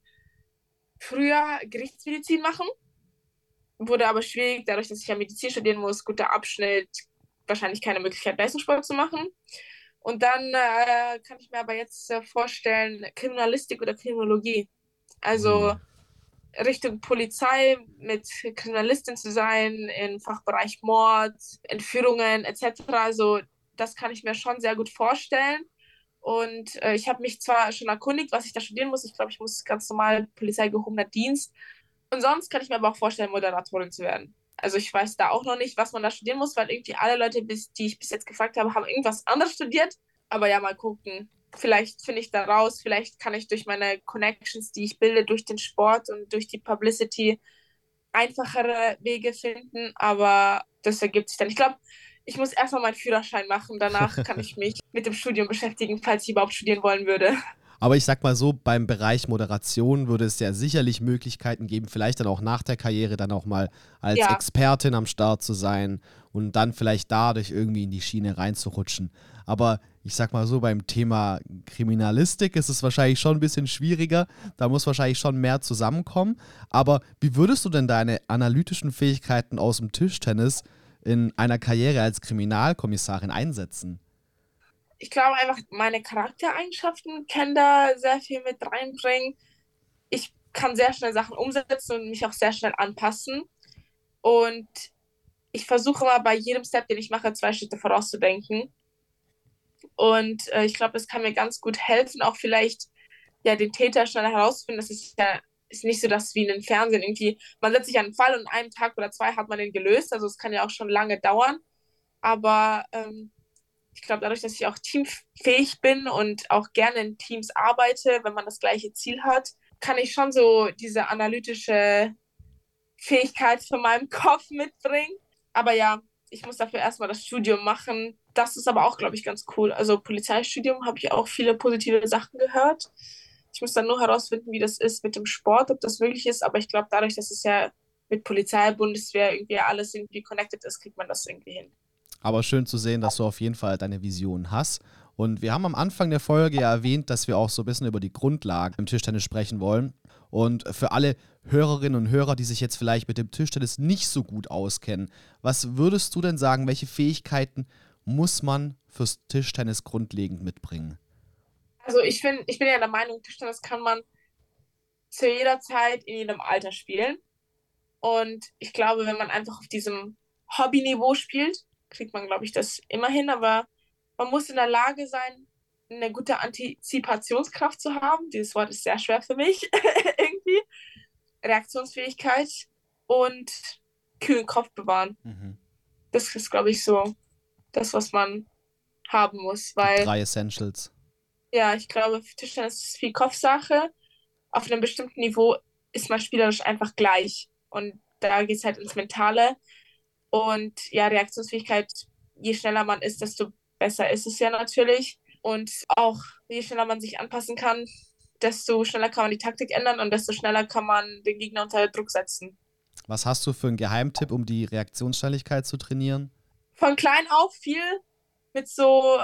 früher Gerichtsmedizin machen, wurde aber schwierig, dadurch, dass ich ja Medizin studieren muss, guter Abschnitt, wahrscheinlich keine Möglichkeit, Leistungssport zu machen. Und dann äh, kann ich mir aber jetzt äh, vorstellen, Kriminalistik oder Kriminologie. Also Ui. Richtung Polizei mit Kriminalistin zu sein, im Fachbereich Mord, Entführungen et cetera. Also das kann ich mir schon sehr gut vorstellen. Und äh, ich habe mich zwar schon erkundigt, was ich da studieren muss. Ich glaube, ich muss ganz normal Polizei gehobener Dienst. Und sonst kann ich mir aber auch vorstellen, Moderatorin zu werden. Also ich weiß da auch noch nicht, was man da studieren muss, weil irgendwie alle Leute, bis, die ich bis jetzt gefragt habe, haben irgendwas anderes studiert. Aber ja, mal gucken. Vielleicht finde ich da raus, vielleicht kann ich durch meine Connections, die ich bilde, durch den Sport und durch die Publicity einfachere Wege finden. Aber das ergibt sich dann. Ich glaube, ich muss erstmal meinen Führerschein machen. Danach kann ich mich mit dem Studium beschäftigen, falls ich überhaupt studieren wollen würde. Aber ich sag mal so, beim Bereich Moderation würde es ja sicherlich Möglichkeiten geben, vielleicht dann auch nach der Karriere dann auch mal als Ja, Expertin am Start zu sein und dann vielleicht dadurch irgendwie in die Schiene reinzurutschen. Aber ich sag mal so, beim Thema Kriminalistik ist es wahrscheinlich schon ein bisschen schwieriger. Da muss wahrscheinlich schon mehr zusammenkommen. Aber wie würdest du denn deine analytischen Fähigkeiten aus dem Tischtennis in einer Karriere als Kriminalkommissarin einsetzen? ich glaube einfach, meine Charaktereigenschaften können da sehr viel mit reinbringen. Ich kann sehr schnell Sachen umsetzen und mich auch sehr schnell anpassen. Und ich versuche immer bei jedem Step, den ich mache, zwei Schritte vorauszudenken. Und äh, ich glaube, das kann mir ganz gut helfen, auch vielleicht ja den Täter schneller herauszufinden. Das ist ja ist nicht so, dass wie in den Fernsehen irgendwie, man setzt sich an einen Fall und in einem Tag oder zwei hat man den gelöst. Also es kann ja auch schon lange dauern. Aber ähm, ich glaube, dadurch, dass ich auch teamfähig bin und auch gerne in Teams arbeite, wenn man das gleiche Ziel hat, kann ich schon so diese analytische Fähigkeit von meinem Kopf mitbringen. Aber ja, ich muss dafür erstmal das Studium machen. Das ist aber auch, glaube ich, ganz cool. Also Polizeistudium habe ich auch viele positive Sachen gehört. Ich muss dann nur herausfinden, wie das ist mit dem Sport, ob das möglich ist. Aber ich glaube, dadurch, dass es ja mit Polizei, Bundeswehr irgendwie alles irgendwie connected ist, kriegt man das irgendwie hin. Aber schön zu sehen, dass du auf jeden Fall deine Vision hast. Und wir haben am Anfang der Folge ja erwähnt, dass wir auch so ein bisschen über die Grundlagen im Tischtennis sprechen wollen. Und für alle Hörerinnen und Hörer, die sich jetzt vielleicht mit dem Tischtennis nicht so gut auskennen, was würdest du denn sagen, welche Fähigkeiten muss man fürs Tischtennis grundlegend mitbringen? Also ich finde, ich bin ja der Meinung, Tischtennis kann man zu jeder Zeit in jedem Alter spielen. Und ich glaube, wenn man einfach auf diesem Hobbyniveau spielt, kriegt man, glaube ich, das immer hin. Aber man muss in der Lage sein, eine gute Antizipationskraft zu haben. Dieses Wort ist sehr schwer für mich irgendwie. Reaktionsfähigkeit und kühlen Kopf bewahren. Mhm. Das ist, glaube ich, so das, was man haben muss. Die Weil, drei Essentials. ja, ich glaube, Tischtennis ist viel Kopfsache. Auf einem bestimmten Niveau ist man spielerisch einfach gleich. Und da geht es halt ins Mentale. Und ja, Reaktionsfähigkeit, je schneller man ist, desto besser ist es ja natürlich. Und auch je schneller man sich anpassen kann, desto schneller kann man die Taktik ändern und desto schneller kann man den Gegner unter Druck setzen. Was hast du für einen Geheimtipp, um die Reaktionsschnelligkeit zu trainieren? Von klein auf viel mit so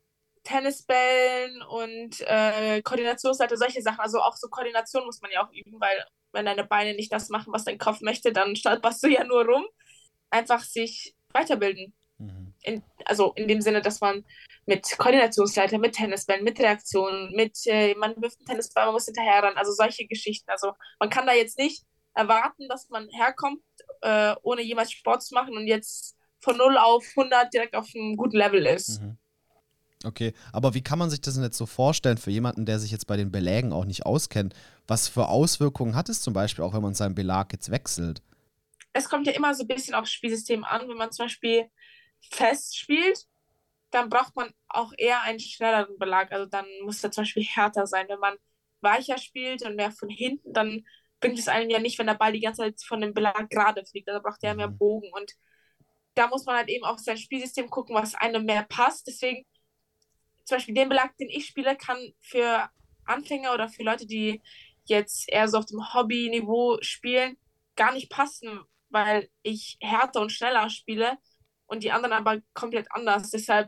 Tennisbällen und äh, Koordinationsseite, solche Sachen. Also auch so Koordination muss man ja auch üben, weil wenn deine Beine nicht das machen, was dein Kopf möchte, dann stolperst du ja nur rum. Einfach sich weiterbilden. Mhm. In, also in dem Sinne, dass man mit Koordinationsleiter, mit Tennisbällen, mit Reaktionen, mit äh, man wirft einen Tennisball, man muss hinterher ran, also solche Geschichten. Also man kann da jetzt nicht erwarten, dass man herkommt, äh, ohne jemals Sport zu machen und jetzt von null auf hundert direkt auf einem guten Level ist. Mhm. Okay, aber wie kann man sich das denn jetzt so vorstellen für jemanden, der sich jetzt bei den Belägen auch nicht auskennt? Was für Auswirkungen hat es zum Beispiel auch, wenn man seinen Belag jetzt wechselt? Es kommt ja immer so ein bisschen aufs Spielsystem an. Wenn man zum Beispiel fest spielt, dann braucht man auch eher einen schnelleren Belag. Also dann muss er zum Beispiel härter sein. Wenn man weicher spielt und mehr von hinten, dann bringt es einem ja nicht, wenn der Ball die ganze Zeit von dem Belag gerade fliegt. Also braucht er ja mehr Mhm. Bogen. Und da muss man halt eben auf sein Spielsystem gucken, was einem mehr passt. Deswegen zum Beispiel den Belag, den ich spiele, kann für Anfänger oder für Leute, die jetzt eher so auf dem Hobby-Niveau spielen, gar nicht passen, weil ich härter und schneller spiele und die anderen aber komplett anders. Deshalb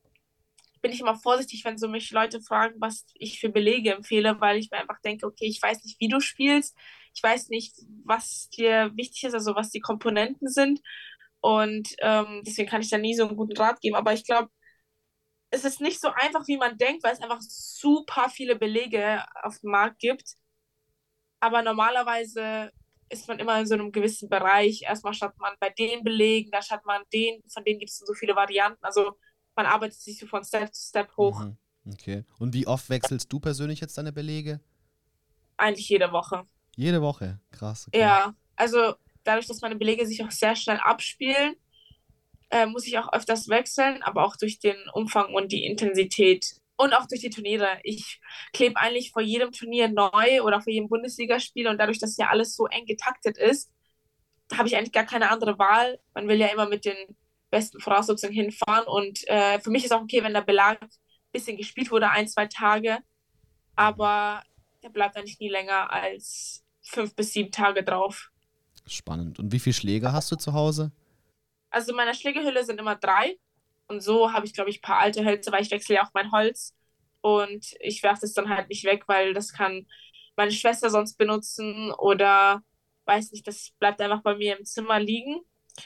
bin ich immer vorsichtig, wenn so mich Leute fragen, was ich für Belege empfehle, weil ich mir einfach denke, okay, ich weiß nicht, wie du spielst, ich weiß nicht, was dir wichtig ist, also was die Komponenten sind und ähm, deswegen kann ich da nie so einen guten Rat geben. Aber ich glaube, es ist nicht so einfach, wie man denkt, weil es einfach super viele Belege auf dem Markt gibt. Aber normalerweise ist man immer in so einem gewissen Bereich. Erstmal schaut man bei den Belegen, dann schaut man den, von denen gibt es so viele Varianten. Also man arbeitet sich so von Step zu Step hoch. Mhm. Okay. Und wie oft wechselst du persönlich jetzt deine Belege? Eigentlich jede Woche. Jede Woche. Krass, okay. Ja, also dadurch, dass meine Belege sich auch sehr schnell abspielen, äh, muss ich auch öfters wechseln, aber auch durch den Umfang und die Intensität und auch durch die Turniere. Ich klebe eigentlich vor jedem Turnier neu oder vor jedem Bundesligaspiel und dadurch, dass ja alles so eng getaktet ist, habe ich eigentlich gar keine andere Wahl. Man will ja immer mit den besten Voraussetzungen hinfahren und äh, für mich ist auch okay, wenn der Belag ein bisschen gespielt wurde, ein, zwei Tage, aber der bleibt eigentlich nie länger als fünf bis sieben Tage drauf. Spannend. Und wie viele Schläger hast du zu Hause? Also in meiner Schlägerhülle sind immer drei. Und so habe ich, glaube ich, ein paar alte Hölzer, weil ich wechsle ja auch mein Holz. Und ich werfe das dann halt nicht weg, weil das kann meine Schwester sonst benutzen oder weiß nicht, das bleibt einfach bei mir im Zimmer liegen.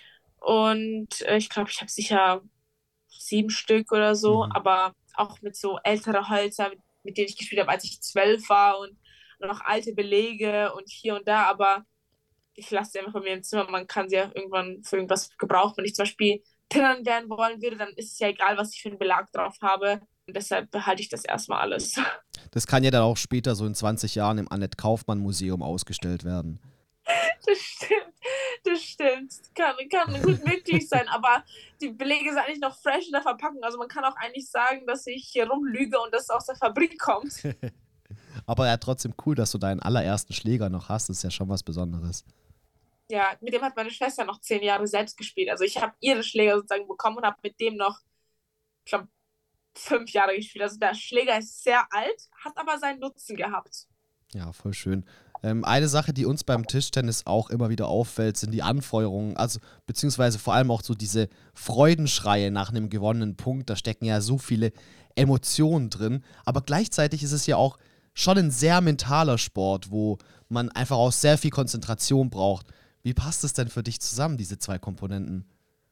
Und äh, ich glaube, ich habe sicher sieben Stück oder so, Mhm. aber auch mit so ältere Hölzer, mit, mit denen ich gespielt habe, als ich zwölf war und noch alte Belege und hier und da, aber ich lasse sie einfach bei mir im Zimmer. Man kann sie ja irgendwann für irgendwas gebrauchen. Wenn ich zum Beispiel Trainer werden wollen würde, dann ist es ja egal, was ich für einen Belag drauf habe. Und deshalb behalte ich das erstmal alles. Das kann ja dann auch später so in zwanzig Jahren im Annette Kaufmann Museum ausgestellt werden. Das stimmt, das stimmt. Kann, kann gut möglich sein, aber die Belege sind eigentlich noch fresh in der Verpackung. Also man kann auch eigentlich sagen, dass ich hier rumlüge und das aus der Fabrik kommt. Aber ja, trotzdem cool, dass du deinen allerersten Schläger noch hast. Das ist ja schon was Besonderes. Ja, mit dem hat meine Schwester noch zehn Jahre selbst gespielt. Also ich habe ihre Schläger sozusagen bekommen und habe mit dem noch, ich glaube, fünf Jahre gespielt. Also der Schläger ist sehr alt, hat aber seinen Nutzen gehabt. Ja, voll schön. Ähm, eine Sache, die uns beim Tischtennis auch immer wieder auffällt, sind die Anfeuerungen, also beziehungsweise vor allem auch so diese Freudenschreie nach einem gewonnenen Punkt. Da stecken ja so viele Emotionen drin, aber gleichzeitig ist es ja auch schon ein sehr mentaler Sport, wo man einfach auch sehr viel Konzentration braucht. Wie passt es denn für dich zusammen, diese zwei Komponenten?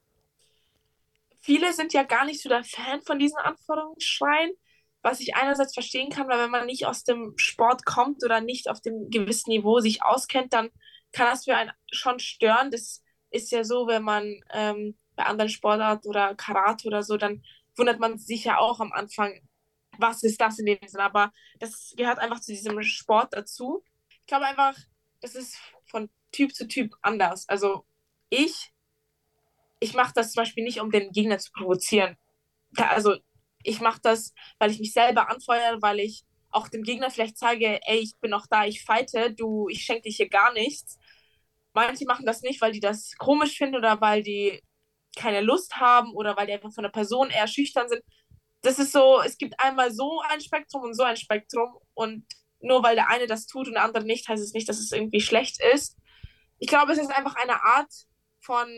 Viele sind ja gar nicht so der Fan von diesen Anforderungsschreien, was ich einerseits verstehen kann, weil wenn man nicht aus dem Sport kommt oder nicht auf dem gewissen Niveau sich auskennt, dann kann das für einen schon stören. Das ist ja so, wenn man ähm, bei anderen Sportarten oder Karate oder so, dann wundert man sich ja auch am Anfang, was ist das in dem Sinne. Aber das gehört einfach zu diesem Sport dazu. Ich glaube einfach, das ist von Typ zu Typ anders. Also ich ich mache das zum Beispiel nicht, um den Gegner zu provozieren. Da, also ich mache das, weil ich mich selber anfeuere, weil ich auch dem Gegner vielleicht zeige, ey, ich bin noch da, ich fighte, du, ich schenke dir hier gar nichts. Manche machen das nicht, weil die das komisch finden oder weil die keine Lust haben oder weil die einfach von der Person eher schüchtern sind. Das ist so, es gibt einmal so ein Spektrum und so ein Spektrum und nur weil der eine das tut und der andere nicht, heißt es nicht, dass es irgendwie schlecht ist. Ich glaube, es ist einfach eine Art von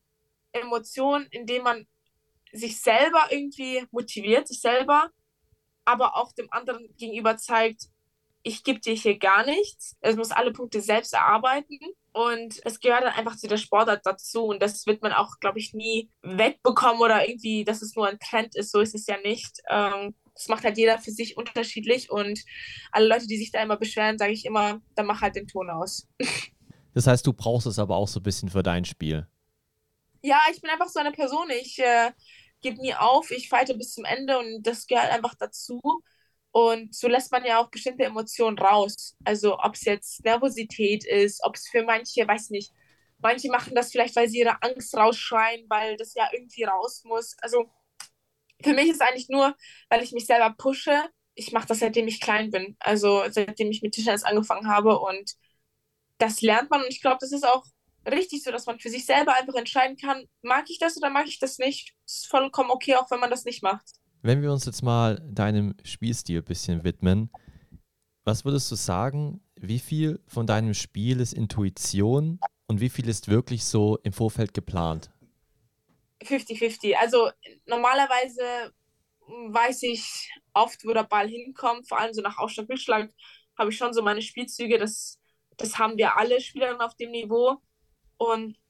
Emotion, indem man sich selber irgendwie motiviert, sich selber, aber auch dem anderen gegenüber zeigt, ich gebe dir hier gar nichts. Es muss alle Punkte selbst erarbeiten und es gehört dann einfach zu der Sportart dazu und das wird man auch, glaube ich, nie wegbekommen oder irgendwie, dass es nur ein Trend ist. So ist es ja nicht. Ähm, das macht halt jeder für sich unterschiedlich und alle Leute, die sich da immer beschweren, sage ich immer, dann mach halt den Ton aus. Das heißt, du brauchst es aber auch so ein bisschen für dein Spiel. Ja, ich bin einfach so eine Person. Ich äh, gebe nie auf, ich fighte bis zum Ende und das gehört einfach dazu. Und so lässt man ja auch bestimmte Emotionen raus. Also ob es jetzt Nervosität ist, ob es für manche, weiß nicht, manche machen das vielleicht, weil sie ihre Angst rausschreien, weil das ja irgendwie raus muss. Also für mich ist es eigentlich nur, weil ich mich selber pushe. Ich mache das, seitdem ich klein bin. Also seitdem ich mit Tischtennis angefangen habe und das lernt man und ich glaube, das ist auch richtig so, dass man für sich selber einfach entscheiden kann, mag ich das oder mag ich das nicht. Das ist vollkommen okay, auch wenn man das nicht macht. Wenn wir uns jetzt mal deinem Spielstil ein bisschen widmen, was würdest du sagen, wie viel von deinem Spiel ist Intuition und wie viel ist wirklich so im Vorfeld geplant? fünfzig fünfzig. Also normalerweise weiß ich oft, wo der Ball hinkommt, vor allem so nach Aufschlag, Rückschlag habe ich schon so meine Spielzüge, das, das haben wir alle Spielerinnen auf dem Niveau und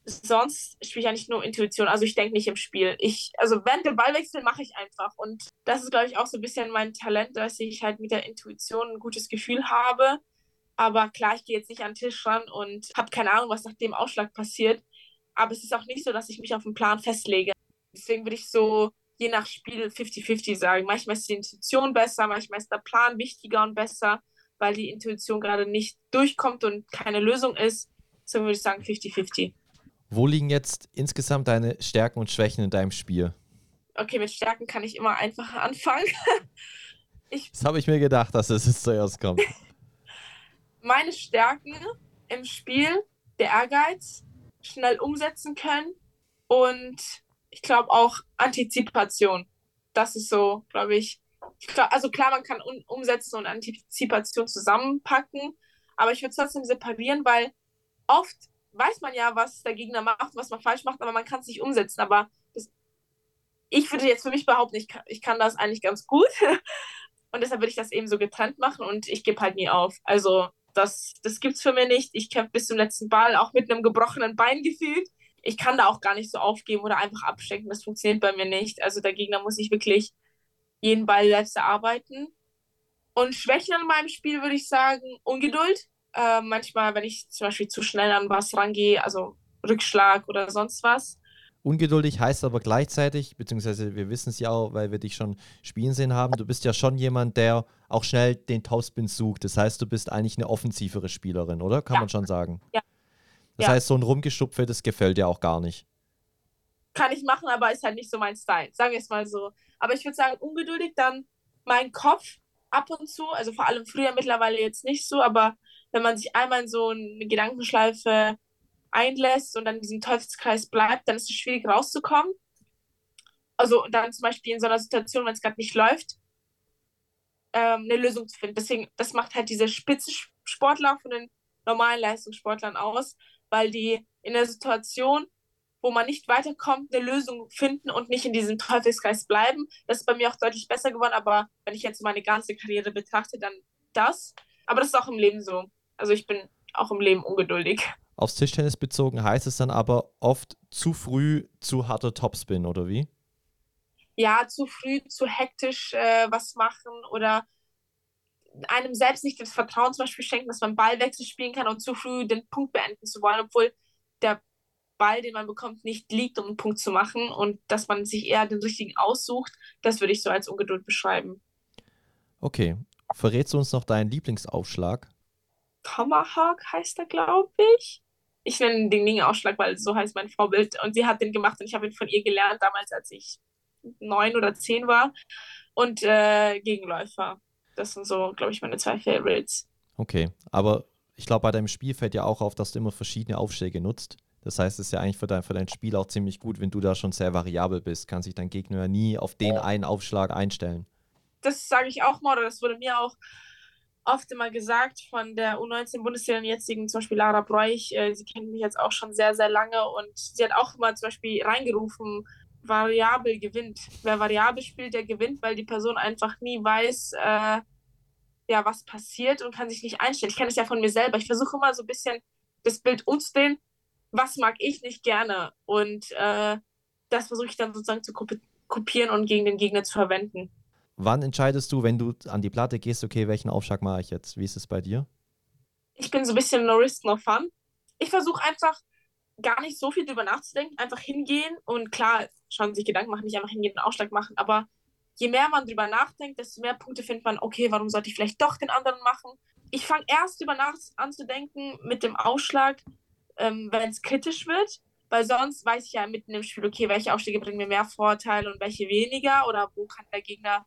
sonst spiele ich eigentlich nur Intuition. Also ich denke nicht im Spiel. Ich, also während dem Ballwechsel mache ich einfach. Und das ist, glaube ich, auch so ein bisschen mein Talent, dass ich halt mit der Intuition ein gutes Gefühl habe. Aber klar, ich gehe jetzt nicht an den Tisch ran und habe keine Ahnung, was nach dem Ausschlag passiert. Aber es ist auch nicht so, dass ich mich auf einen Plan festlege. Deswegen würde ich so je nach Spiel fünfzig fünfzig sagen. Manchmal ist die Intuition besser, manchmal ist der Plan wichtiger und besser, weil die Intuition gerade nicht durchkommt und keine Lösung ist. Deswegen würde ich sagen fünfzig fünfzig. Wo liegen jetzt insgesamt deine Stärken und Schwächen in deinem Spiel? Okay, mit Stärken kann ich immer einfacher anfangen. ich, Das habe ich mir gedacht, dass es jetzt zuerst kommt. meine Stärken im Spiel, der Ehrgeiz, schnell umsetzen können und ich glaube auch Antizipation. Das ist so, glaube ich, ich glaub, also klar, man kann un umsetzen und Antizipation zusammenpacken, aber ich würde es trotzdem separieren, weil oft weiß man ja, was der Gegner macht, was man falsch macht, aber man kann es nicht umsetzen. Aber das, ich würde jetzt für mich behaupten, ich kann, ich kann das eigentlich ganz gut und deshalb würde ich das eben so getrennt machen und ich gebe halt nie auf. Also das, das gibt es für mich nicht. Ich kämpfe bis zum letzten Ball, auch mit einem gebrochenen Bein gefühlt. Ich kann da auch gar nicht so aufgeben oder einfach abschenken. Das funktioniert bei mir nicht. Also der Gegner muss sich wirklich jeden Ball selbst erarbeiten. Und Schwächen an meinem Spiel würde ich sagen, Ungeduld. Äh, manchmal, wenn ich zum Beispiel zu schnell an was rangehe, also Rückschlag oder sonst was. Ungeduldig heißt aber gleichzeitig, beziehungsweise wir wissen es ja auch, weil wir dich schon spielen sehen haben, du bist ja schon jemand, der auch schnell den Topspin sucht. Das heißt, du bist eigentlich eine offensivere Spielerin, oder? Kann Ja. man schon sagen. Ja. Das Ja. heißt, so ein Rumgeschupfe, das gefällt dir auch gar nicht. Kann ich machen, aber ist halt nicht so mein Style. Sagen wir es mal so. Aber ich würde sagen, ungeduldig, dann mein Kopf ab und zu, also vor allem früher, mittlerweile jetzt nicht so, aber wenn man sich einmal in so eine Gedankenschleife einlässt und dann in diesem Teufelskreis bleibt, dann ist es schwierig rauszukommen. Also dann zum Beispiel in so einer Situation, wenn es gerade nicht läuft, ähm, eine Lösung zu finden. Deswegen, das macht halt diese Spitzensportler von den normalen Leistungssportlern aus, weil die in der Situation, wo man nicht weiterkommt, eine Lösung finden und nicht in diesem Teufelskreis bleiben. Das ist bei mir auch deutlich besser geworden, aber wenn ich jetzt meine ganze Karriere betrachte, dann das. Aber das ist auch im Leben so. Also ich bin auch im Leben ungeduldig. Aufs Tischtennis bezogen heißt es dann aber oft zu früh, zu harter Topspin, oder wie? Ja, zu früh, zu hektisch äh, was machen oder einem selbst nicht das Vertrauen zum Beispiel schenken, dass man Ballwechsel spielen kann und zu früh den Punkt beenden zu wollen, obwohl der Ball, den man bekommt, nicht liegt, um einen Punkt zu machen und dass man sich eher den richtigen aussucht, das würde ich so als Ungeduld beschreiben. Okay. Verrätst du uns noch deinen Lieblingsaufschlag? Tomahawk heißt er, glaube ich. Ich nenne den Ling-Ausschlag, weil so heißt mein Vorbild und sie hat den gemacht und ich habe ihn von ihr gelernt, damals als ich neun oder zehn war und äh, Gegenläufer. Das sind so, glaube ich, meine zwei Favorites. Okay, aber ich glaube, bei deinem Spiel fällt ja auch auf, dass du immer verschiedene Aufschläge nutzt. Das heißt, es ist ja eigentlich für dein, für dein Spiel auch ziemlich gut, wenn du da schon sehr variabel bist. Kann sich dein Gegner ja nie auf den einen Aufschlag einstellen. Das sage ich auch mal, oder das wurde mir auch oft immer gesagt von der U neunzehn-Bundestrainerin jetzigen, zum Beispiel Lara Broich. Äh, sie kennt mich jetzt auch schon sehr, sehr lange und sie hat auch immer zum Beispiel reingerufen, variabel gewinnt. Wer variabel spielt, der gewinnt, weil die Person einfach nie weiß, äh, ja, was passiert und kann sich nicht einstellen. Ich kenne das ja von mir selber. Ich versuche immer so ein bisschen das Bild umzudrehen, was mag ich nicht gerne. Und äh, das versuche ich dann sozusagen zu kopieren und gegen den Gegner zu verwenden. Wann entscheidest du, wenn du an die Platte gehst, okay, welchen Aufschlag mache ich jetzt? Wie ist es bei dir? Ich bin so ein bisschen no risk, no fun. Ich versuche einfach gar nicht so viel drüber nachzudenken, einfach hingehen und klar, schauen sich Gedanken machen, nicht einfach hingehen und einen Aufschlag machen, aber je mehr man drüber nachdenkt, desto mehr Punkte findet man, okay, warum sollte ich vielleicht doch den anderen machen? Ich fange erst drüber nach anzudenken mit dem Ausschlag, ähm, wenn es kritisch wird, weil sonst weiß ich ja mitten im Spiel, okay, welche Aufschläge bringen mir mehr Vorteile und welche weniger oder wo kann der Gegner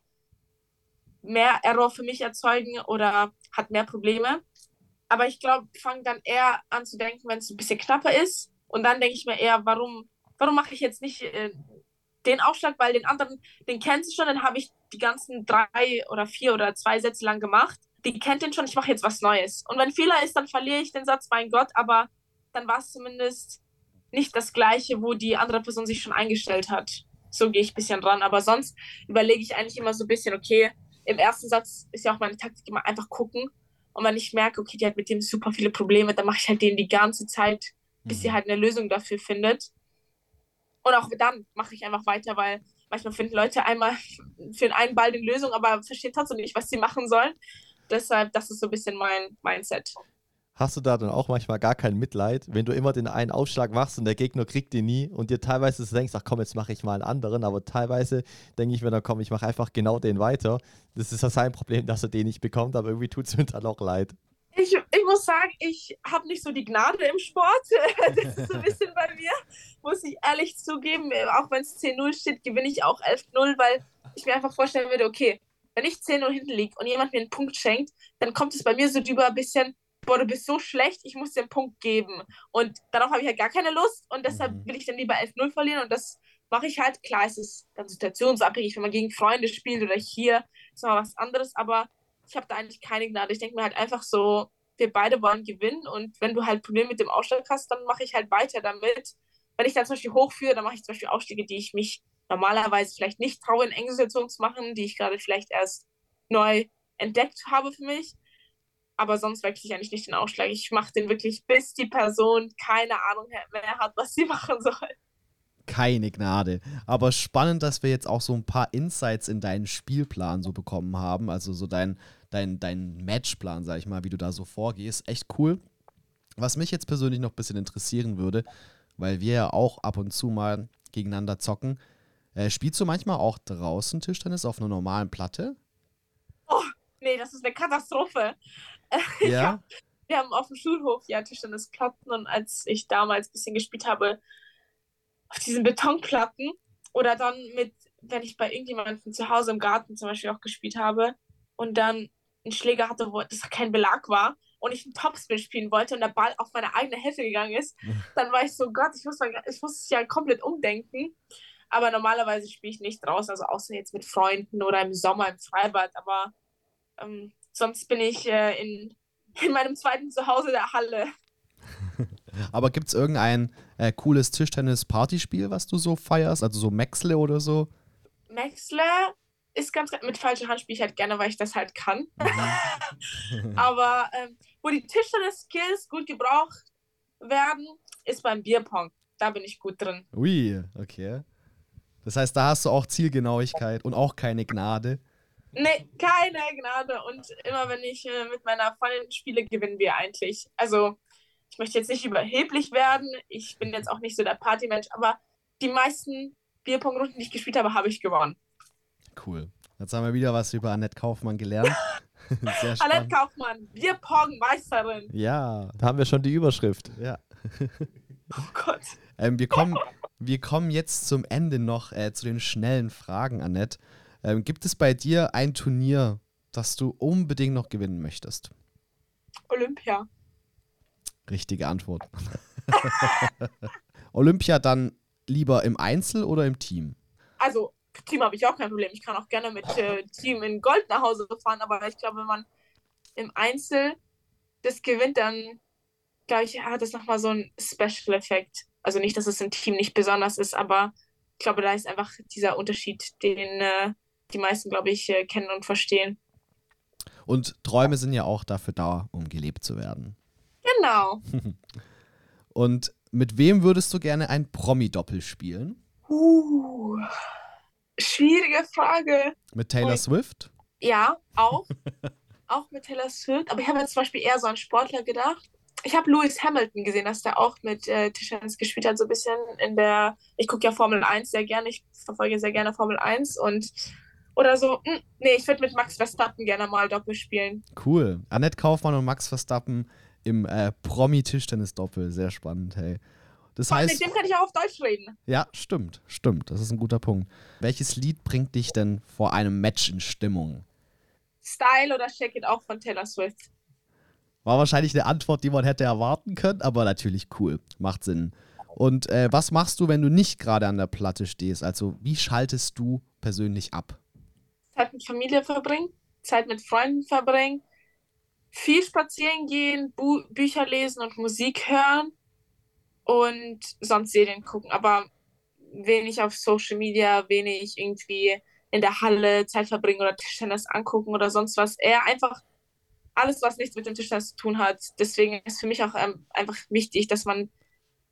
mehr Error für mich erzeugen oder hat mehr Probleme. Aber ich glaube, ich fange dann eher an zu denken, wenn es ein bisschen knapper ist. Und dann denke ich mir eher, warum, warum mache ich jetzt nicht äh, den Aufschlag, weil den anderen, den kennt sie schon, den habe ich die ganzen drei oder vier oder zwei Sätze lang gemacht. Die kennt den schon, ich mache jetzt was Neues. Und wenn Fehler ist, dann verliere ich den Satz, mein Gott, aber dann war es zumindest nicht das Gleiche, wo die andere Person sich schon eingestellt hat. So gehe ich ein bisschen ran. Aber sonst überlege ich eigentlich immer so ein bisschen, okay, im ersten Satz ist ja auch meine Taktik immer einfach gucken. Und wenn ich merke, okay, die hat mit dem super viele Probleme, dann mache ich halt den die ganze Zeit bis sie Mhm. halt eine Lösung dafür findet. Und auch dann mache ich einfach weiter, weil manchmal finden Leute einmal für den einen Ball die Lösung, aber verstehen trotzdem nicht, was sie machen sollen. Deshalb, das ist so ein bisschen mein Mindset. Hast du da dann auch manchmal gar kein Mitleid, wenn du immer den einen Aufschlag machst und der Gegner kriegt den nie und dir teilweise so denkst, ach komm, jetzt mache ich mal einen anderen, aber teilweise denke ich mir dann, komm, ich mache einfach genau den weiter. Das ist ja sein Problem, dass er den nicht bekommt, aber irgendwie tut es mir dann auch leid. Ich, ich muss sagen, ich habe nicht so die Gnade im Sport. Das ist so ein bisschen bei mir, muss ich ehrlich zugeben. Auch wenn es zehn null steht, gewinne ich auch elf null, weil ich mir einfach vorstellen würde, okay, wenn ich zehn null hinten liege und jemand mir einen Punkt schenkt, dann kommt es bei mir so drüber ein bisschen, boah, du bist so schlecht, ich muss dir einen Punkt geben. Und darauf habe ich halt gar keine Lust und deshalb Mhm. will ich dann lieber elf null verlieren und das mache ich halt. Klar, es ist dann situationsabhängig, wenn man gegen Freunde spielt oder hier, ist mal was anderes, aber ich habe da eigentlich keine Gnade. Ich denke mir halt einfach so, wir beide wollen gewinnen und wenn du halt Probleme mit dem Ausschlag hast, dann mache ich halt weiter damit. Wenn ich dann zum Beispiel hochführe, dann mache ich zum Beispiel Ausschläge, die ich mich normalerweise vielleicht nicht traue, in engen Situationen zu machen, die ich gerade vielleicht erst neu entdeckt habe für mich. Aber sonst wechsle ich eigentlich nicht den Ausschlag. Ich mache den wirklich, bis die Person keine Ahnung mehr hat, was sie machen soll. Keine Gnade. Aber spannend, dass wir jetzt auch so ein paar Insights in deinen Spielplan so bekommen haben. Also so dein, dein, dein Matchplan, sag ich mal, wie du da so vorgehst. Echt cool. Was mich jetzt persönlich noch ein bisschen interessieren würde, weil wir ja auch ab und zu mal gegeneinander zocken. Äh, spielst du manchmal auch draußen Tischtennis auf einer normalen Platte? Oh, nee, das ist eine Katastrophe. Ich hab, Ja? wir haben auf dem Schulhof ja Tischtennisplatten und als ich damals ein bisschen gespielt habe, auf diesen Betonplatten oder dann mit, wenn ich bei irgendjemandem zu Hause im Garten zum Beispiel auch gespielt habe und dann einen Schläger hatte, wo das kein Belag war und ich einen Topspin spielen wollte und der Ball auf meine eigene Hälfte gegangen ist, dann war ich so, Gott, ich muss, mal, ich muss ja komplett umdenken. Aber normalerweise spiele ich nicht draußen, also außer jetzt mit Freunden oder im Sommer im Freibad. Aber ähm, sonst bin ich äh, in, in meinem zweiten Zuhause der Halle. Aber gibt es irgendein äh, cooles Tischtennis-Partyspiel, was du so feierst? Also so Maxle oder so? Maxler ist ganz mit falscher Hand spiele ich halt gerne, weil ich das halt kann. Mhm. Aber ähm, wo die Tischtennis-Skills gut gebraucht werden, ist beim Bierpong. Da bin ich gut drin. Ui, okay. Das heißt, da hast du auch Zielgenauigkeit und auch keine Gnade. Nee, keine Gnade. Und immer wenn ich äh, mit meiner Freundin spiele, gewinnen wir eigentlich. Also, ich möchte jetzt nicht überheblich werden. Ich bin jetzt auch nicht so der Partymensch, aber die meisten Bierpong-Runden, die ich gespielt habe, habe ich gewonnen. Cool. Jetzt haben wir wieder was über Annette Kaufmann gelernt. Sehr Annette spannend. Kaufmann, Bierpong-Meisterin. Ja, Da haben wir schon die Überschrift. ja. Oh Gott. Ähm, wir, kommen, wir kommen jetzt zum Ende noch äh, zu den schnellen Fragen, Annette. Ähm, gibt es bei dir ein Turnier, das du unbedingt noch gewinnen möchtest? Olympia. Richtige Antwort. Olympia dann lieber im Einzel oder im Team? Also, Team habe ich auch kein Problem. Ich kann auch gerne mit äh, Team in Gold nach Hause fahren, aber ich glaube, wenn man im Einzel das gewinnt, dann glaube ich, hat es nochmal so einen Special-Effekt. Also nicht, dass es im Team nicht besonders ist, aber ich glaube, da ist einfach dieser Unterschied, den äh, die meisten, glaube ich, äh, kennen und verstehen. Und Träume sind ja auch dafür da, um gelebt zu werden. Genau. Und mit wem würdest du gerne ein Promi-Doppel spielen? Uh, schwierige Frage. Mit Taylor Ui. Swift? Ja, auch. Auch mit Taylor Swift. Aber ich habe jetzt zum Beispiel eher so an Sportler gedacht. Ich habe Lewis Hamilton gesehen, dass der auch mit äh, Tischtennis gespielt hat, so ein bisschen in der. Ich gucke ja Formel eins sehr gerne. Ich verfolge sehr gerne Formel eins und. Oder so. Hm, nee, ich würde mit Max Verstappen gerne mal Doppel spielen. Cool. Annette Kaufmann und Max Verstappen im äh, Promi-Tischtennis-Doppel. Sehr spannend, hey. Das Vor allem heißt, mit dem kann ich auch auf Deutsch reden. ja, stimmt, stimmt. Das ist ein guter Punkt. Welches Lied bringt dich denn vor einem Match in Stimmung? Style oder Shake It Off von Taylor Swift. War wahrscheinlich eine Antwort, die man hätte erwarten können, aber natürlich cool. Macht Sinn. Und äh, was machst du, wenn du nicht gerade an der Platte stehst? Also, wie schaltest du persönlich ab? Zeit mit Familie verbringen, Zeit mit Freunden verbringen, viel spazieren gehen, Bu Bücher lesen und Musik hören und sonst Serien gucken. Aber wenig auf Social Media, wenig irgendwie in der Halle Zeit verbringen oder Tischtennis angucken oder sonst was. Eher einfach alles, was nichts mit dem Tischtennis zu tun hat. Deswegen ist für mich auch ähm, einfach wichtig, dass man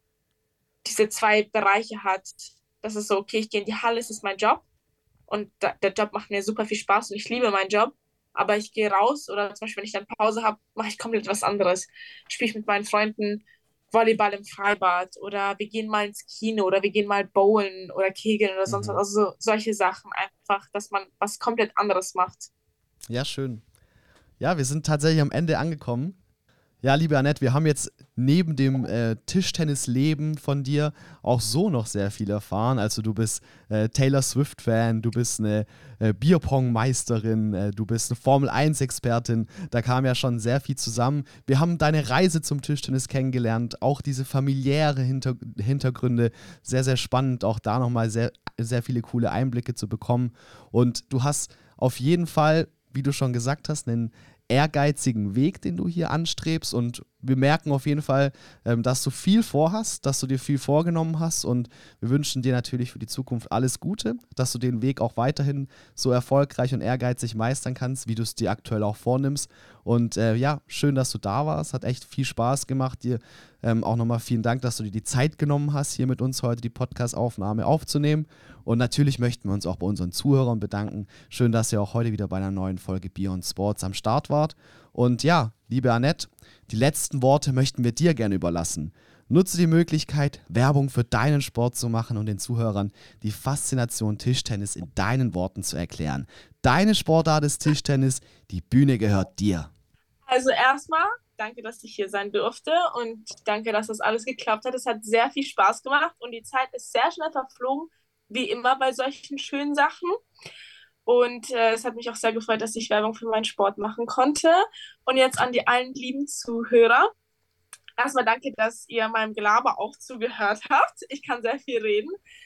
diese zwei Bereiche hat. Das ist so, okay, ich gehe in die Halle, es ist mein Job und da, der Job macht mir super viel Spaß und ich liebe meinen Job. Aber ich gehe raus oder zum Beispiel, wenn ich dann Pause habe, mache ich komplett was anderes. Spiele ich mit meinen Freunden Volleyball im Freibad oder wir gehen mal ins Kino oder wir gehen mal bowlen oder kegeln oder sonst was. Mhm. Also so, solche Sachen einfach, dass man was komplett anderes macht. Ja, schön. Ja, wir sind tatsächlich am Ende angekommen. Ja, liebe Annette, wir haben jetzt neben dem äh, Tischtennisleben von dir auch so noch sehr viel erfahren. Also du bist äh, Taylor Swift-Fan, du bist eine äh, Bierpong-Meisterin, äh, du bist eine Formel eins Expertin. Da kam ja schon sehr viel zusammen. Wir haben deine Reise zum Tischtennis kennengelernt, auch diese familiäre Hinter Hintergründe. Sehr, sehr spannend, auch da nochmal sehr, sehr viele coole Einblicke zu bekommen. Und du hast auf jeden Fall, wie du schon gesagt hast, einen ehrgeizigen Weg, den du hier anstrebst, und wir merken auf jeden Fall, ähm, dass du viel vorhast, dass du dir viel vorgenommen hast, und wir wünschen dir natürlich für die Zukunft alles Gute, dass du den Weg auch weiterhin so erfolgreich und ehrgeizig meistern kannst, wie du es dir aktuell auch vornimmst. Und äh, ja, schön, dass du da warst, hat echt viel Spaß gemacht. Dir ähm, auch nochmal vielen Dank, dass du dir die Zeit genommen hast, hier mit uns heute die Podcast-Aufnahme aufzunehmen. Und natürlich möchten wir uns auch bei unseren Zuhörern bedanken. Schön, dass ihr auch heute wieder bei einer neuen Folge Beyond Sports am Start wart. Und ja, liebe Annette, die letzten Worte möchten wir dir gerne überlassen. Nutze die Möglichkeit, Werbung für deinen Sport zu machen und den Zuhörern die Faszination Tischtennis in deinen Worten zu erklären. Deine Sportart ist Tischtennis, die Bühne gehört dir. Also erstmal, danke, dass ich hier sein durfte und danke, dass das alles geklappt hat. Es hat sehr viel Spaß gemacht und die Zeit ist sehr schnell verflogen, wie immer bei solchen schönen Sachen. Und äh, es hat mich auch sehr gefreut, dass ich Werbung für meinen Sport machen konnte. Und jetzt an die allen lieben Zuhörer. Erstmal danke, dass ihr meinem Gelaber auch zugehört habt. Ich kann sehr viel reden,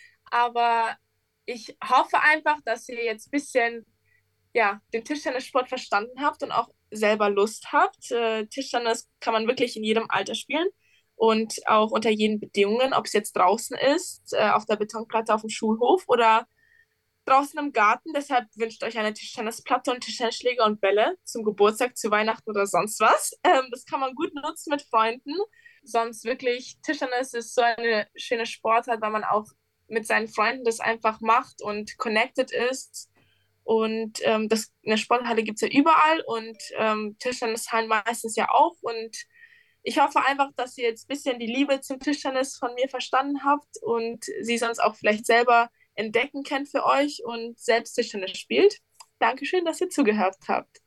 aber ich hoffe einfach, dass ihr jetzt ein bisschen ja, den Tischtennissport verstanden habt und auch selber Lust habt. Äh, Tischtennis kann man wirklich in jedem Alter spielen und auch unter jeden Bedingungen, ob es jetzt draußen ist, äh, auf der Betonplatte auf dem Schulhof oder draußen im Garten. Deshalb wünscht euch eine Tischtennisplatte und Tischtennisschläger und Bälle zum Geburtstag, zu Weihnachten oder sonst was. Ähm, das kann man gut nutzen mit Freunden. Sonst wirklich, Tischtennis ist so eine schöne Sportart, weil man auch mit seinen Freunden das einfach macht und connected ist. Und ähm, das, eine Sporthalle gibt es ja überall und ähm, Tischtennishallen meistens ja auch. Und ich hoffe einfach, dass ihr jetzt ein bisschen die Liebe zum Tischtennis von mir verstanden habt und sie sonst auch vielleicht selber entdecken könnt für euch und selbst Tischtennis spielt. Dankeschön, dass ihr zugehört habt.